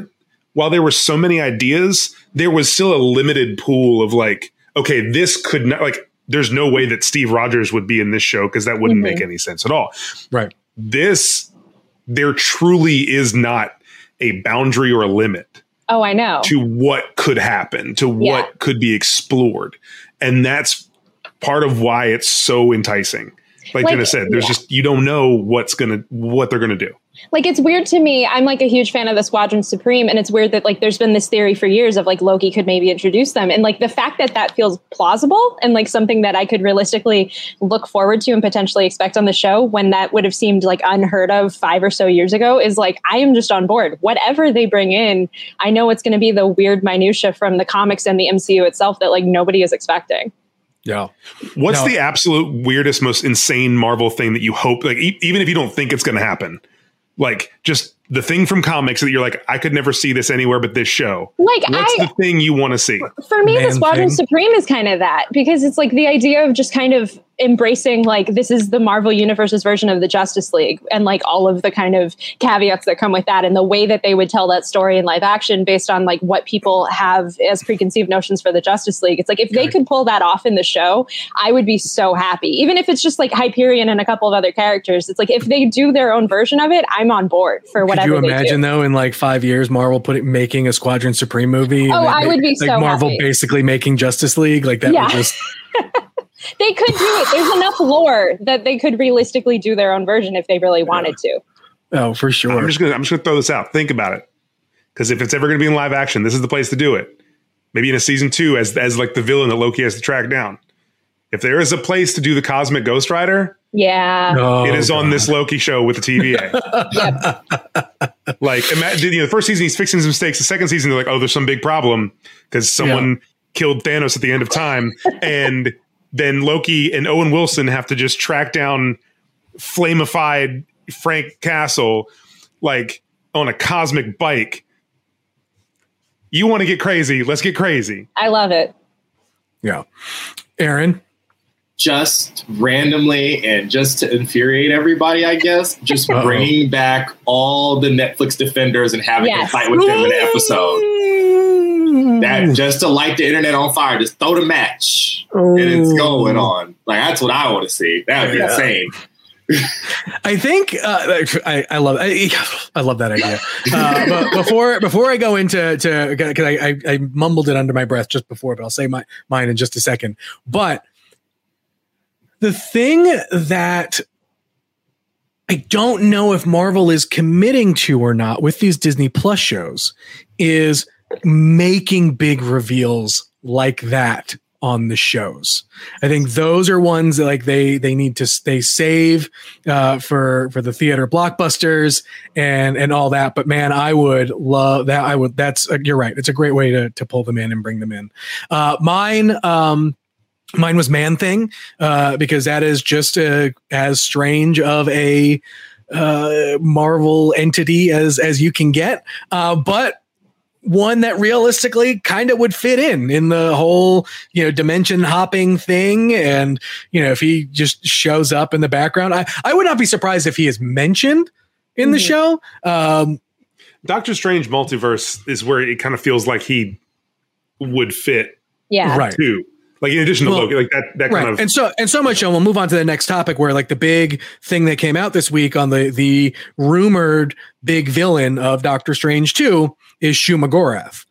while there were so many ideas, there was still a limited pool of like, okay, this could not, like, there's no way that Steve Rogers would be in this show because that wouldn't mm-hmm. make any sense at all. Right. This, there truly is not a boundary or a limit. Oh, I know. To what could happen, to what yeah. could be explored. And that's part of why it's so enticing. Like, like Jenna said, there's yeah. just, you don't know what's going to, what they're going to do. Like, it's weird to me. I'm like a huge fan of the Squadron Supreme. And it's weird that like there's been this theory for years of like Loki could maybe introduce them. And like the fact that that feels plausible and like something that I could realistically look forward to and potentially expect on the show when that would have seemed like unheard of five or so years ago is like, I am just on board. Whatever they bring in, I know it's going to be the weird minutia from the comics and the M C U itself that like nobody is expecting. Yeah. What's no. the absolute weirdest, most insane Marvel thing that you hope, like, e- even if you don't think it's going to happen, like just the thing from comics that you're like, I could never see this anywhere but this show. Like, what's I, the thing you want to see? For me, Man the Squadron thing. Supreme is kind of that because it's like the idea of just kind of embracing like this is the Marvel Universe's version of the Justice League and like all of the kind of caveats that come with that and the way that they would tell that story in live action based on like what people have as preconceived notions for the Justice League. It's like if they could pull that off in the show, I would be so happy. Even if it's just like Hyperion and a couple of other characters, it's like if they do their own version of it, I'm on board for whatever. Could you imagine they do. though in like five years Marvel putting making a Squadron Supreme movie? Oh, I would be like so Marvel happy. Basically making Justice League like that. Yeah. Would just They could do it. There's enough lore that they could realistically do their own version if they really wanted to. Oh, for sure. I'm just gonna I'm just gonna throw this out. Think about it, because if it's ever gonna be in live action, this is the place to do it. Maybe in a season two, as as like the villain that Loki has to track down. If there is a place to do the Cosmic Ghost Rider, yeah, oh, it is God. on this Loki show with the T V A. Yep. Like, imagine, you know, the first season he's fixing some mistakes. The second season they're like, oh, there's some big problem because someone Yeah. killed Thanos at the end of time, and then Loki and Owen Wilson have to just track down flamified Frank Castle like on a cosmic bike. You want to get crazy? Let's get crazy. I love it. Yeah. Aaron? Just randomly and just to infuriate everybody, I guess, just Uh-oh. bringing back all the Netflix defenders and having Yes. a fight with them in an episode. That just to light the internet on fire, just throw the match and it's going on. Like that's what I want to see. That would be Yeah. insane. I think uh, I, I love I, I love that idea. Uh, but before before I go into to because I, I I mumbled it under my breath just before, but I'll say my mine in just a second. But the thing that I don't know if Marvel is committing to or not with these Disney Plus shows is making big reveals like that on the shows. I think those are ones that like they they need to they save uh, for for the theater blockbusters and and all that. But man, I would love that. I would. That's uh, you're right. It's a great way to to pull them in and bring them in. Uh, mine. Um, Mine was Man Thing, uh, because that is just a, as strange of a uh, Marvel entity as as you can get, uh, but one that realistically kind of would fit in in the whole, you know, dimension hopping thing. And, you know, if he just shows up in the background, I, I would not be surprised if he is mentioned in mm-hmm. the show. Um, Doctor Strange Multiverse is where it kind of feels like he would fit. Yeah. Right. Too. Like in addition to Well, Loki, like that, that right. kind of, and so and so much so. We'll move on to the next topic, where like the big thing that came out this week on the the rumored big villain of Doctor Strange two is Shuma Gorath.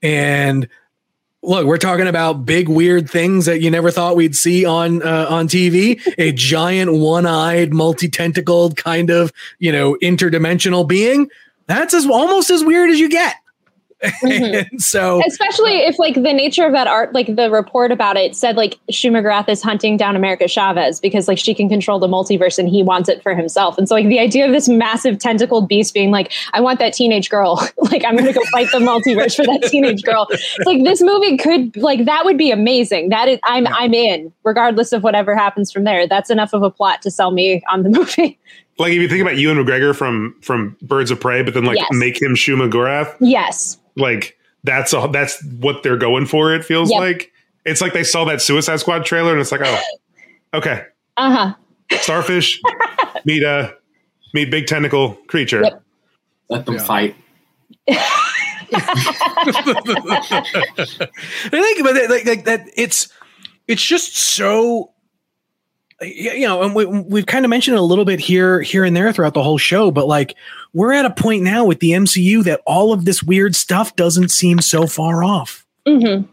And look, we're talking about big weird things that you never thought we'd see on uh, on T V. A giant one-eyed, multi-tentacled kind of, you know, interdimensional being. That's as almost as weird as you get. Mm-hmm. And so especially if like the nature of that art, like the report about it said like Shuma Gorath is hunting down America Chavez because like she can control the multiverse and he wants it for himself. And so like the idea of this massive tentacled beast being like, I want that teenage girl. Like I'm gonna go fight the multiverse for that teenage girl. It's like this movie could like that would be amazing. That is I'm yeah. I'm in, regardless of whatever happens from there. That's enough of a plot to sell me on the movie. Like if you think about Ewan McGregor from from Birds of Prey, but then like yes. make him Shuma Gorath. Yes. Like that's a, that's what they're going for. It feels yep. like it's like they saw that Suicide Squad trailer and it's like, oh, okay, uh huh, starfish, meet a meet big tentacle creature. Yep. Let them yeah. fight. think about it, like, like that. It's it's just so, you know, and we, we've kind of mentioned it a little bit here, here and there throughout the whole show. But like, we're at a point now with the M C U that all of this weird stuff doesn't seem so far off, mm-hmm.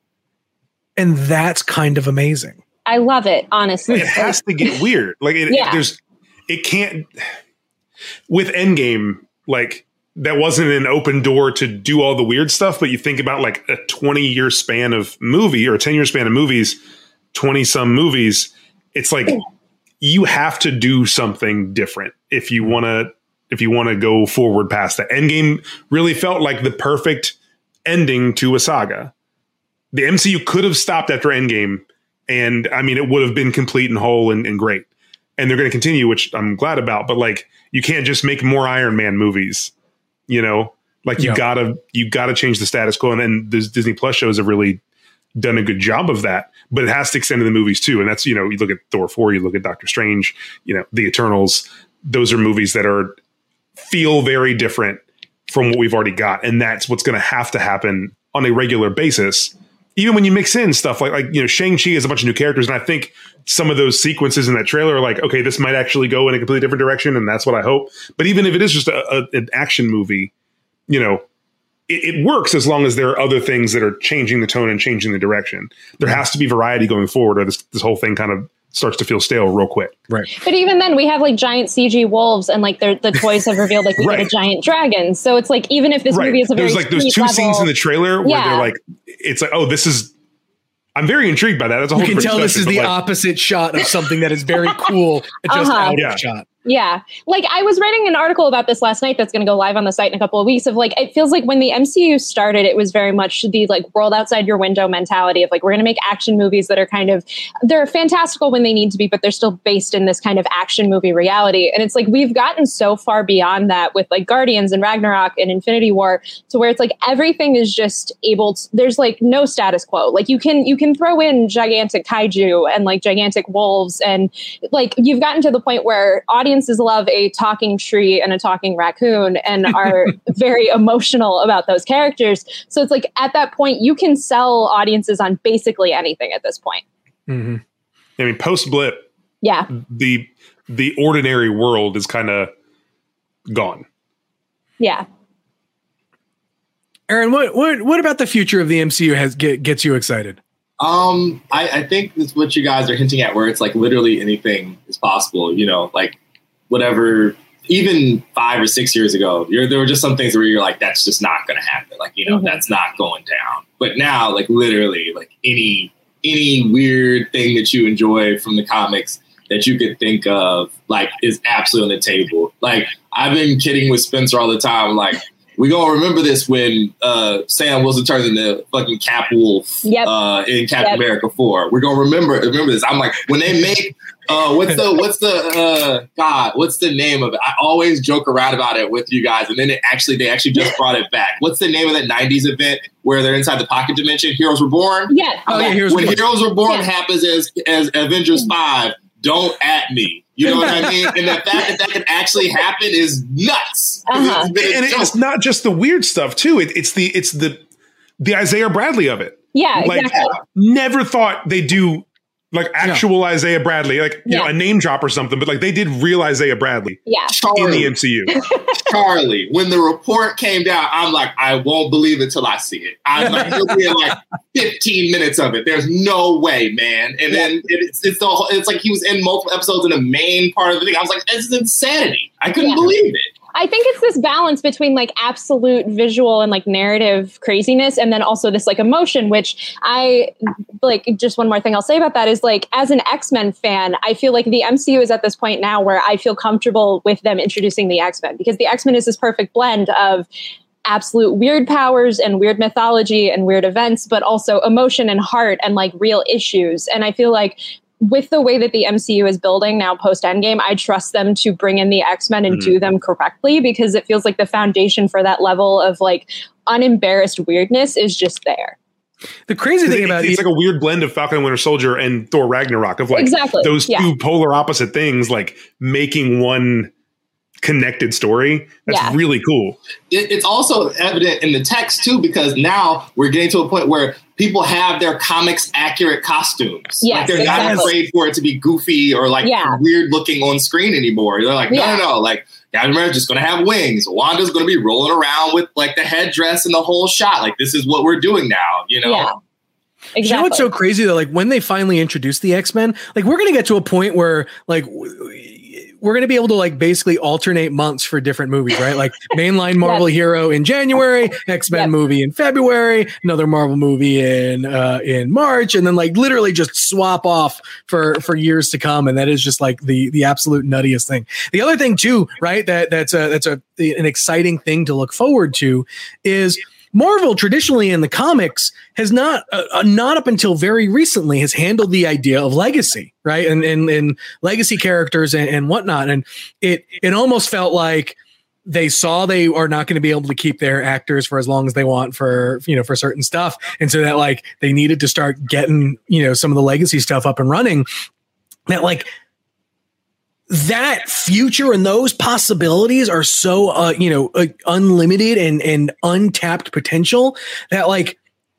and that's kind of amazing. I love it, honestly. It has to get weird. Like it, Yeah. there's, it can't. With Endgame, like that wasn't an open door to do all the weird stuff. But you think about like a twenty year span of movie or a ten year span of movies, twenty some movies. It's like you have to do something different if you want to if you want to go forward past that. Endgame really felt like the perfect ending to a saga. The M C U could have stopped after Endgame. And I mean, it would have been complete and whole and, and great. And they're going to continue, which I'm glad about. But like, you can't just make more Iron Man movies, you know, like you Yeah. gotta, you gotta change the status quo. And then the Disney Plus shows have really done a good job of that, but it has to extend to the movies too. And that's, you know, you look at Thor four, you look at Doctor Strange, you know, the Eternals, those are movies that are feel very different from what we've already got. And that's what's going to have to happen on a regular basis. Even when you mix in stuff like, like, you know, Shang-Chi has a bunch of new characters. And I think some of those sequences in that trailer are like, okay, this might actually go in a completely different direction. And that's what I hope. But even if it is just a, a, an action movie, you know, it, it works as long as there are other things that are changing the tone and changing the direction. There has to be variety going forward, or this, this whole thing kind of starts to feel stale real quick. Right. But even then, we have like giant C G wolves, and like they're- the toys have revealed like we Right. get a giant dragon. So it's like, even if this Right. movie is a very There's like those street two level, scenes in the trailer where Yeah. they're like, it's like, oh, this is, I'm very intrigued by that. That's a whole You can different tell this is discussion, the but, like, opposite shot of something that is very cool, just Uh-huh. out Yeah. of shot. Yeah. Like I was writing an article about this last night that's going to go live on the site in a couple of weeks of like, it feels like when the M C U started, it was very much the like world outside your window mentality of like, we're going to make action movies that are kind of, they're fantastical when they need to be, but they're still based in this kind of action movie reality. And it's like, we've gotten so far beyond that with like Guardians and Ragnarok and Infinity War to where it's like everything is just able to, there's like no status quo. Like you can, you can throw in gigantic kaiju and like gigantic wolves. And like, you've gotten to the point where audiences love a talking tree and a talking raccoon and are very emotional about those characters. So it's like at that point, you can sell audiences on basically anything at this point. Mm-hmm. I mean, post blip, Yeah. the the ordinary world is kind of gone. Yeah. Aaron, what, what what about the future of the M C U has get, gets you excited? Um, I, I think that's what you guys are hinting at, where it's like literally anything is possible. You know, like whatever. Even five or six years ago, you're, there were just some things where you're like, that's just not going to happen. Like, you know, Mhm. that's not going down. But now, like literally, like any any weird thing that you enjoy from the comics that you could think of, like, is absolutely on the table. Like, I've been kidding with Spencer all the time, like, we gonna remember this when uh, Sam Wilson turns into fucking Cap Wolf Yep. uh, in Captain Yep. America four. We're gonna remember remember this. I'm like, when they make uh, what's the what's the uh, God what's the name of it? I always joke around about it with you guys, and then it actually they actually just brought it back. What's the name of that nineties event where they're inside the pocket dimension? Heroes Were Born. Yeah. Oh, yeah, Like, Heroes when Were Born. Heroes Were Born Yeah. happens as as Avengers five, don't at me. You know what I mean? And the fact that that could actually happen is nuts. Uh-huh. It's been a And joke. it's not just the weird stuff too. It, it's the it's the the Isaiah Bradley of it. Yeah, Like, exactly. never thought they do like actual Isaiah Bradley, like you Yeah. know, a name drop or something. But like they did real Isaiah Bradley Yeah. in the Charlie, M C U. Charlie, when the report came down, I'm like, I won't believe it till I see it. I'm like, you'll be in like fifteen minutes of it. There's no way, man. And then it's it's the whole, it's like he was in multiple episodes in the main part of the thing. I was like, this is insanity. I couldn't Yeah. believe it. I think it's this balance between like absolute visual and like narrative craziness, and then also this like emotion, which I like. Just one more thing I'll say about that is like, as an X-Men fan, I feel like the M C U is at this point now where I feel comfortable with them introducing the X-Men, because the X-Men is this perfect blend of absolute weird powers and weird mythology and weird events, but also emotion and heart and like real issues. And I feel like with the way that the M C U is building now post Endgame, I trust them to bring in the X-Men and Mhm. do them correctly, because it feels like the foundation for that level of like unembarrassed weirdness is just there. The crazy thing It- about it's it, like a weird blend of Falcon and Winter Soldier and Thor Ragnarok of like Exactly, those yeah. two polar opposite things, like making one connected story. That's Yeah. really cool. It, it's also evident in the text too, because now we're getting to a point where people have their comics accurate costumes. Yes, like they're not exactly. afraid for it to be goofy or like Yeah. weird looking on screen anymore. They're like, no, Yeah. no, no. Like Captain America's just going to have wings. Wanda's going to be rolling around with like the headdress and the whole shot. Like this is what we're doing now, you know? Yeah. Exactly. You know what's so crazy though? Like when they finally introduce the X-Men, like we're gonna get to a point where like w- we're gonna be able to like basically alternate months for different movies, right? Like mainline Marvel Yes. hero in January, X-Men Yep. movie in February, another Marvel movie in uh, in March, and then like literally just swap off for for years to come. And that is just like the the absolute nuttiest thing. The other thing too, right? That that's a that's a an exciting thing to look forward to is Marvel traditionally in the comics has not, uh, uh, not up until very recently, has handled the idea of legacy, right? And and, and legacy characters and, and whatnot. And it it almost felt like they saw they are not going to be able to keep their actors for as long as they want for, you know, for certain stuff. And so that like they needed to start getting, you know, some of the legacy stuff up and running. That like that future and those possibilities are so, uh, you know, uh, unlimited and, and untapped potential that like,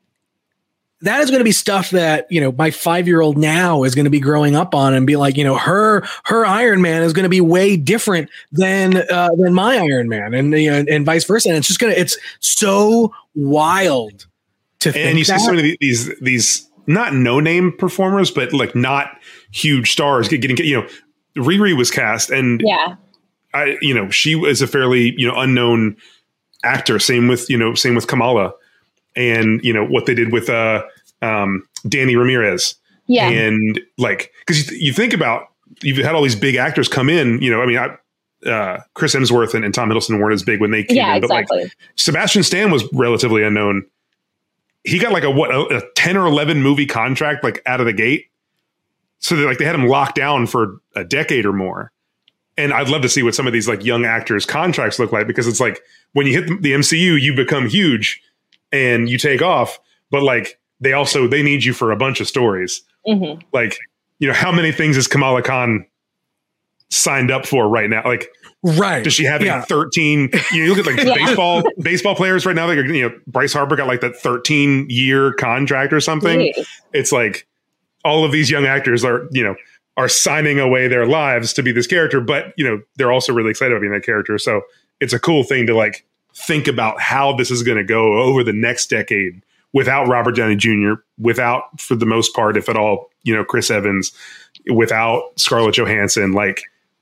that is going to be stuff that, you know, my five-year-old now is going to be growing up on and be like, you know, her, her Iron Man is going to be way different than, uh, than my Iron Man and, you know, and vice versa. And it's just going to, it's so wild to think And you that. see some of these, these not no name performers, but like not huge stars getting, you know, Riri was cast, and Yeah. I, you know, she was a fairly, you know, unknown actor. Same with, you know, same with Kamala, and you know what they did with uh, um, Danny Ramirez. Yeah. And like, because you, you think about, you've had all these big actors come in. You know, I mean, I, uh, Chris Hemsworth and, and Tom Hiddleston weren't as big when they came Yeah, in, but exactly. like Sebastian Stan was relatively unknown. He got like a what a, a ten or eleven movie contract like out of the gate. So they like they had him locked down for a decade or more. And I'd love to see what some of these like young actors' contracts look like, because it's like when you hit the M C U, you become huge and you take off. But like they also they need you for a bunch of stories. Mm-hmm. Like, you know, how many things is Kamala Khan signed up for right now? Like, Right. does she have Yeah. like thirteen? You know, look at like Yeah. baseball baseball players right now. Like, you know, Bryce Harper got like that thirteen year contract or something. Jeez. It's like all of these young actors are, you know, are signing away their lives to be this character, but you know, they're also really excited about being that character. So it's a cool thing to like think about how this is going to go over the next decade without Robert Downey Junior, without, for the most part, if at all, you know, Chris Evans, without Scarlett Johansson, like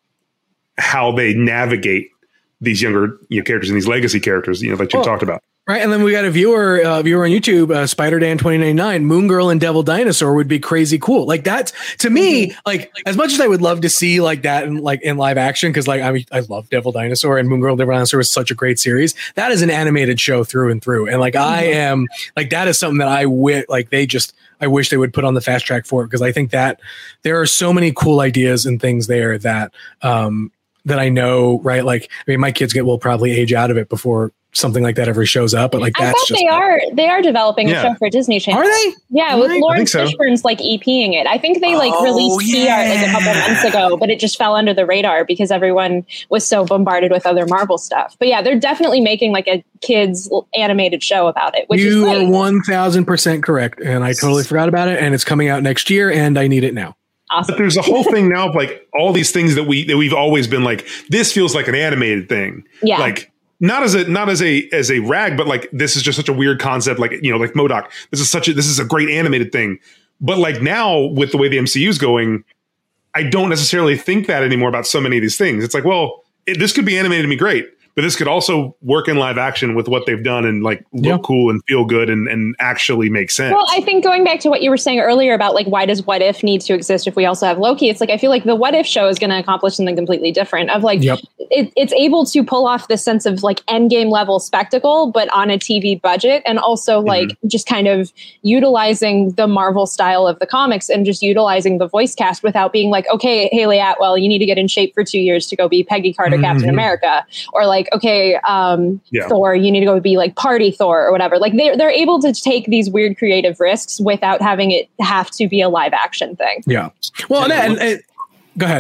how they navigate these younger, you know, characters and these legacy characters, you know, like you Well, talked about. Right, and then we got a viewer, uh, viewer on YouTube, uh, Spider Dan twenty ninety-nine. Moon Girl and Devil Dinosaur would be crazy cool. Like that's to me, like as much as I would love to see like that in like in live action, because like I mean, I love Devil Dinosaur, and Moon Girl and Devil Dinosaur is such a great series. That is an animated show through and through, and like I am like that is something that I wish like they just I wish they would put on the fast track for it, because I think that there are so many cool ideas and things there that um that I know, right? Like I mean, my kids get will probably age out of it before something like that ever shows up, but like I that's thought just they are they are developing Yeah. a show for Disney Channel. Are they? Yeah, Really? with I Lawrence think so. Fishburne's like EPing it. I think they like Oh, released P R like a couple yeah. months ago, but it just fell under the radar because everyone was so bombarded with other Marvel stuff. But yeah, they're definitely making like a kids animated show about it, which is You great. are one thousand percent correct, and I totally forgot about it. And it's coming out next year, and I need it now. Awesome. But there's a whole thing now of like all these things that we that we've always been like, this feels like an animated thing. Yeah. Like not as a not as a as a rag, but like this is just such a weird concept. Like, you know, like MODOK. This is such a this is a great animated thing. But like now with the way the M C U is going, I don't necessarily think that anymore about so many of these things. It's like, well, it, this could be animated and be great, but this could also work in live action with what they've done and like look Yeah. cool and feel good and, and actually make sense. Well, I think going back to what you were saying earlier about like why does What If need to exist if we also have Loki? It's like I feel like the What If show is going to accomplish something completely different. Of like Yep. it, it's able to pull off this sense of like endgame level spectacle, but on a T V budget, and also like just kind of utilizing the Marvel style of the comics and just utilizing the voice cast without being like, okay, Haley Atwell, you need to get in shape for two years to go be Peggy Carter, Captain Mhm. America, or like, okay, um, Yeah. Thor, you need to go be like Party Thor or whatever. Like they're they're able to take these weird creative risks without having it have to be a live action thing. Yeah. Well, and, and, and go ahead.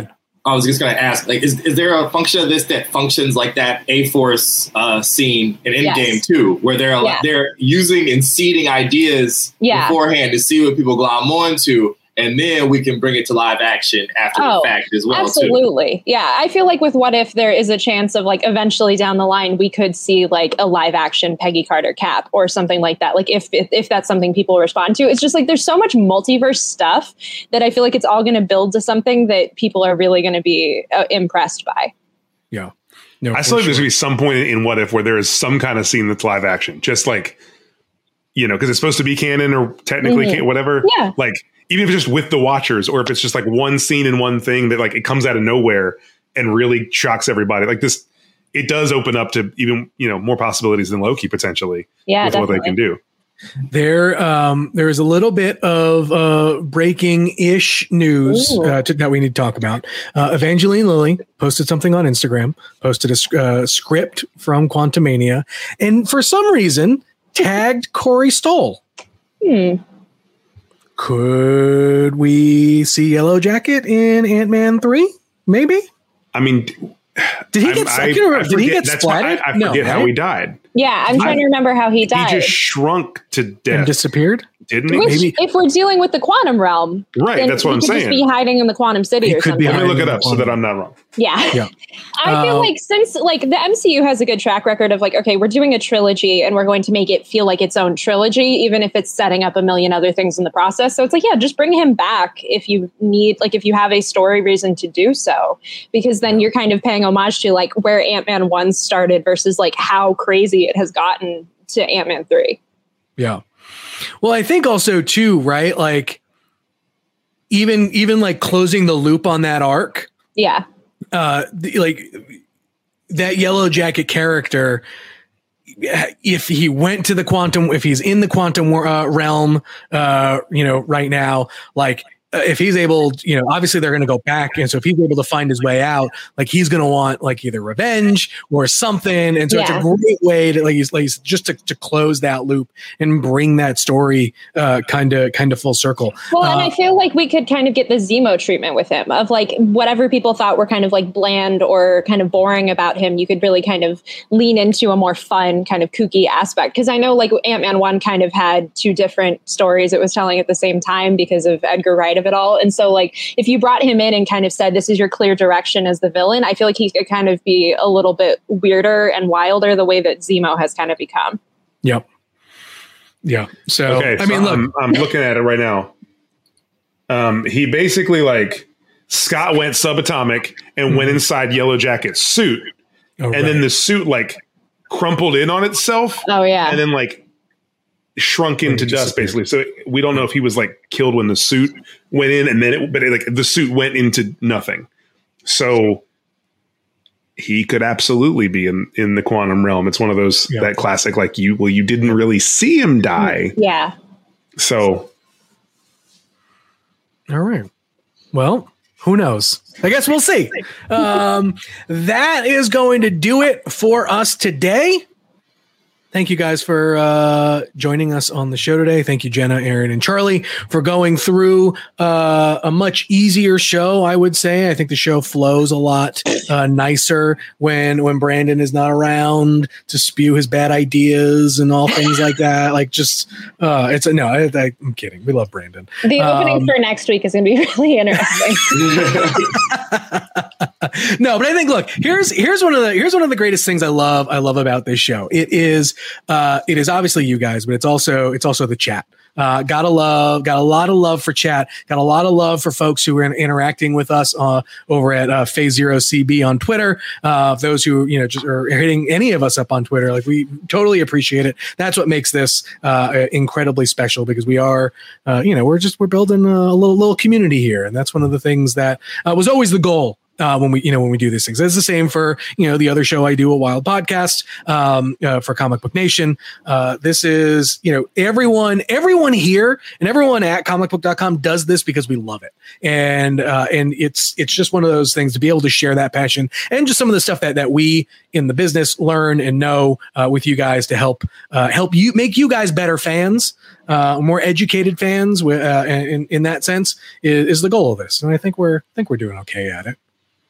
I was just going to ask, like, is, is there a function of this that functions like that A-Force uh, scene in Endgame Yes. too, where they're Yeah. they're using and seeding ideas Yeah. beforehand to see what people glom onto, and then we can bring it to live action after Oh, the fact as well too. Absolutely. Yeah. I feel like with What If, there is a chance of like eventually down the line, we could see like a live action Peggy Carter Cap or something like that. Like if, if, if that's something people respond to, it's just like there's so much multiverse stuff that I feel like it's all going to build to something that people are really going to be uh, impressed by. Yeah. No, I for still think there's sure. gonna be some point in What If where there is some kind of scene that's live action, just like, you know, because it's supposed to be canon or technically Mhm. can whatever. Yeah. Like even if it's just with the Watchers, or if it's just like one scene and one thing that like it comes out of nowhere and really shocks everybody. Like this, it does open up to even, you know, more possibilities than Loki potentially Yeah, with definitely. what they can do. There, um, there is a little bit of uh, breaking-ish news Ooh. uh, to, that we need to talk about. Uh, Evangeline Lilly posted something on Instagram, posted a sc- uh, script from Quantumania, and for some reason tagged Corey Stoll. Hmm. Could we see Yellow Jacket in Ant-Man three? Maybe. I mean, Did he I'm- get? I- I, can't I remember, did he forget- get that's why splatted? I, I No, forget how right? he died. Yeah. I'm trying to remember how he died. He just shrunk to And death, disappeared. didn't he? Which, maybe- if we're dealing with the quantum realm, Right, then that's what he I'm could saying. just be hiding in the quantum city He or could be something. Let me look it hiding up so that I'm not wrong. Yeah. Yeah. I feel Um, like since like the M C U has a good track record of like, okay, we're doing a trilogy and we're going to make it feel like its own trilogy, even if it's setting up a million other things in the process. So it's like, yeah, just bring him back if you need, like if you have a story reason to do so, because then you're kind of paying homage to like where Ant-Man one started versus like how crazy it has gotten to Ant-Man three. Yeah. Well, I think also too, right? Like even even like closing the loop on that arc, Yeah. uh the- like that Yellow Jacket character, if he went to the quantum, if he's in the quantum uh, realm, uh, you know, right now, like uh, if he's able, you know, obviously they're going to go back. And so if he's able to find his way out, like he's going to want like either revenge or something. And so Yeah. it's a great way to like, like just to, to close that loop and bring that story uh, kind of, kind of full circle. Well, and Uh, I feel like we could kind of get the Zemo treatment with him of like whatever people thought were kind of like bland or kind of boring about him. You could really kind of lean into a more fun kind of kooky aspect. Cause I know like Ant-Man one kind of had two different stories it was telling at the same time because of Edgar Wright of it all. And so like, if you brought him in and kind of said, this is your clear direction as the villain, I feel like he could kind of be a little bit weirder and wilder the way that Zemo has kind of become. Yep. Yeah. So, Okay, I so mean, look, I'm, I'm looking at it right now. Um, he basically like Scott went subatomic and went inside Yellow Jacket's suit, oh, and right. then the suit like crumpled in on itself, Oh yeah. and then like shrunk into it dust, disappeared. basically. So we don't know if he was like killed when the suit went in, and then it, but it, like the suit went into nothing. So he could absolutely be in in the quantum realm. It's one of those Yeah. that classic like you well you didn't really see him die, yeah. so. All right. Well, who knows? I guess we'll see. Um, that is going to do it for us today. Thank you guys for uh, joining us on the show today. Thank you, Jenna, Aaron, and Charlie, for going through uh, a much easier show, I would say. I think the show flows a lot uh, nicer when when Brandon is not around to spew his bad ideas and all things like that. Like, just, uh, it's a, no, I, I, I'm kidding. We love Brandon. The opening Um, for next week is going to be really interesting. No, but I think look, here's here's one of the here's one of the greatest things I love I love about this show. It is uh it is obviously you guys, but it's also it's also the chat. Uh, gotta love, got a lot of love for chat. Got a lot of love for folks who are in, interacting with us uh, over at uh, Phase Zero C B on Twitter. Uh, those who you know just are hitting any of us up on Twitter, like we totally appreciate it. That's what makes this uh, incredibly special because we are, uh, you know, we're just we're building a little little community here, and that's one of the things that uh, was always the goal. Uh, when we, you know, when we do these things, it's the same for, you know, the other show I do, A Wild Podcast, um, uh, for Comic Book Nation. Uh, this is, you know, everyone, everyone here and everyone at comic book dot com does this because we love it. And, uh, and it's, it's just one of those things to be able to share that passion and just some of the stuff that, that we in the business learn and know, uh, with you guys to help, uh, help you make you guys better fans, uh, more educated fans, uh, in, in that sense is, is the goal of this. And I think we're, I think we're doing okay at it.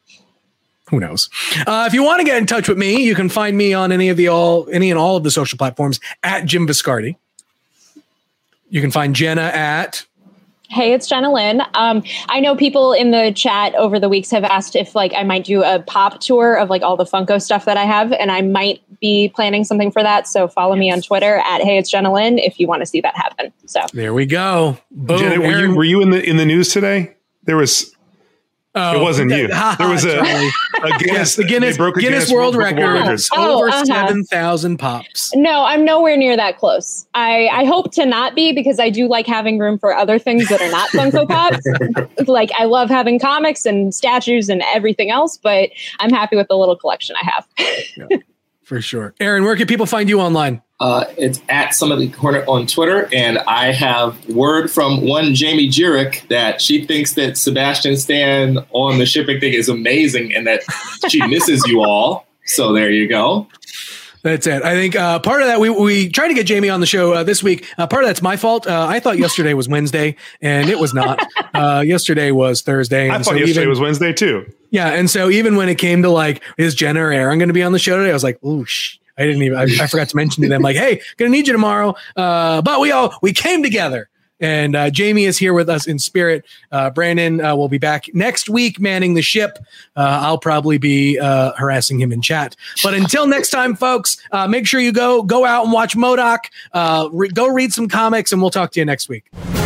Who knows? Uh, if you want to get in touch with me, you can find me on any of the all, any and all of the social platforms at Jim Viscardi. You can find Jenna at. Hey, it's Jenna Lynn. Um, I know people in the chat over the weeks have asked if like I might do a pop tour of like all the Funko stuff that I have, and I might be planning something for that. So follow me on Twitter at Hey, it's Jenna Lynn if you want to see that happen. So there we go. Boom. Jenna, were you were you in the in the news today? There was. Oh, it wasn't you. There was a, a Guinness, yes, the Guinness, broke a Guinness, Guinness World, World Record. Records. Oh, Over uh-huh. seven thousand pops. No, I'm nowhere near that close. I, I hope to not be, because I do like having room for other things that are not Funko Pops. Like, I love having comics and statues and everything else, but I'm happy with the little collection I have. Yeah, for sure. Aaron, where can people find you online? Uh, it's at Some of the Corner on Twitter, and I have word from one Jamie Jurek that she thinks that Sebastian Stan on the shipping thing is amazing and that she misses you all. So there you go. That's it. I think uh, part of that, we we tried to get Jamie on the show uh, this week. Uh, part of that's my fault. Uh, I thought yesterday was Wednesday, and it was not. Uh, yesterday was Thursday. I and thought so yesterday even, was Wednesday too. Yeah, and so even when it came to like, is Jenna or Aaron going to be on the show today? I was like, oh, shh. I didn't even, I, I forgot to mention to them, like, hey, gonna need you tomorrow. Uh, but we all, we came together, and uh, Jamie is here with us in spirit. Uh, Brandon uh, will be back next week manning the ship. Uh, I'll probably be uh, harassing him in chat. But until next time, folks, uh, make sure you go, go out and watch MODOK, uh, re- go read some comics, and we'll talk to you next week.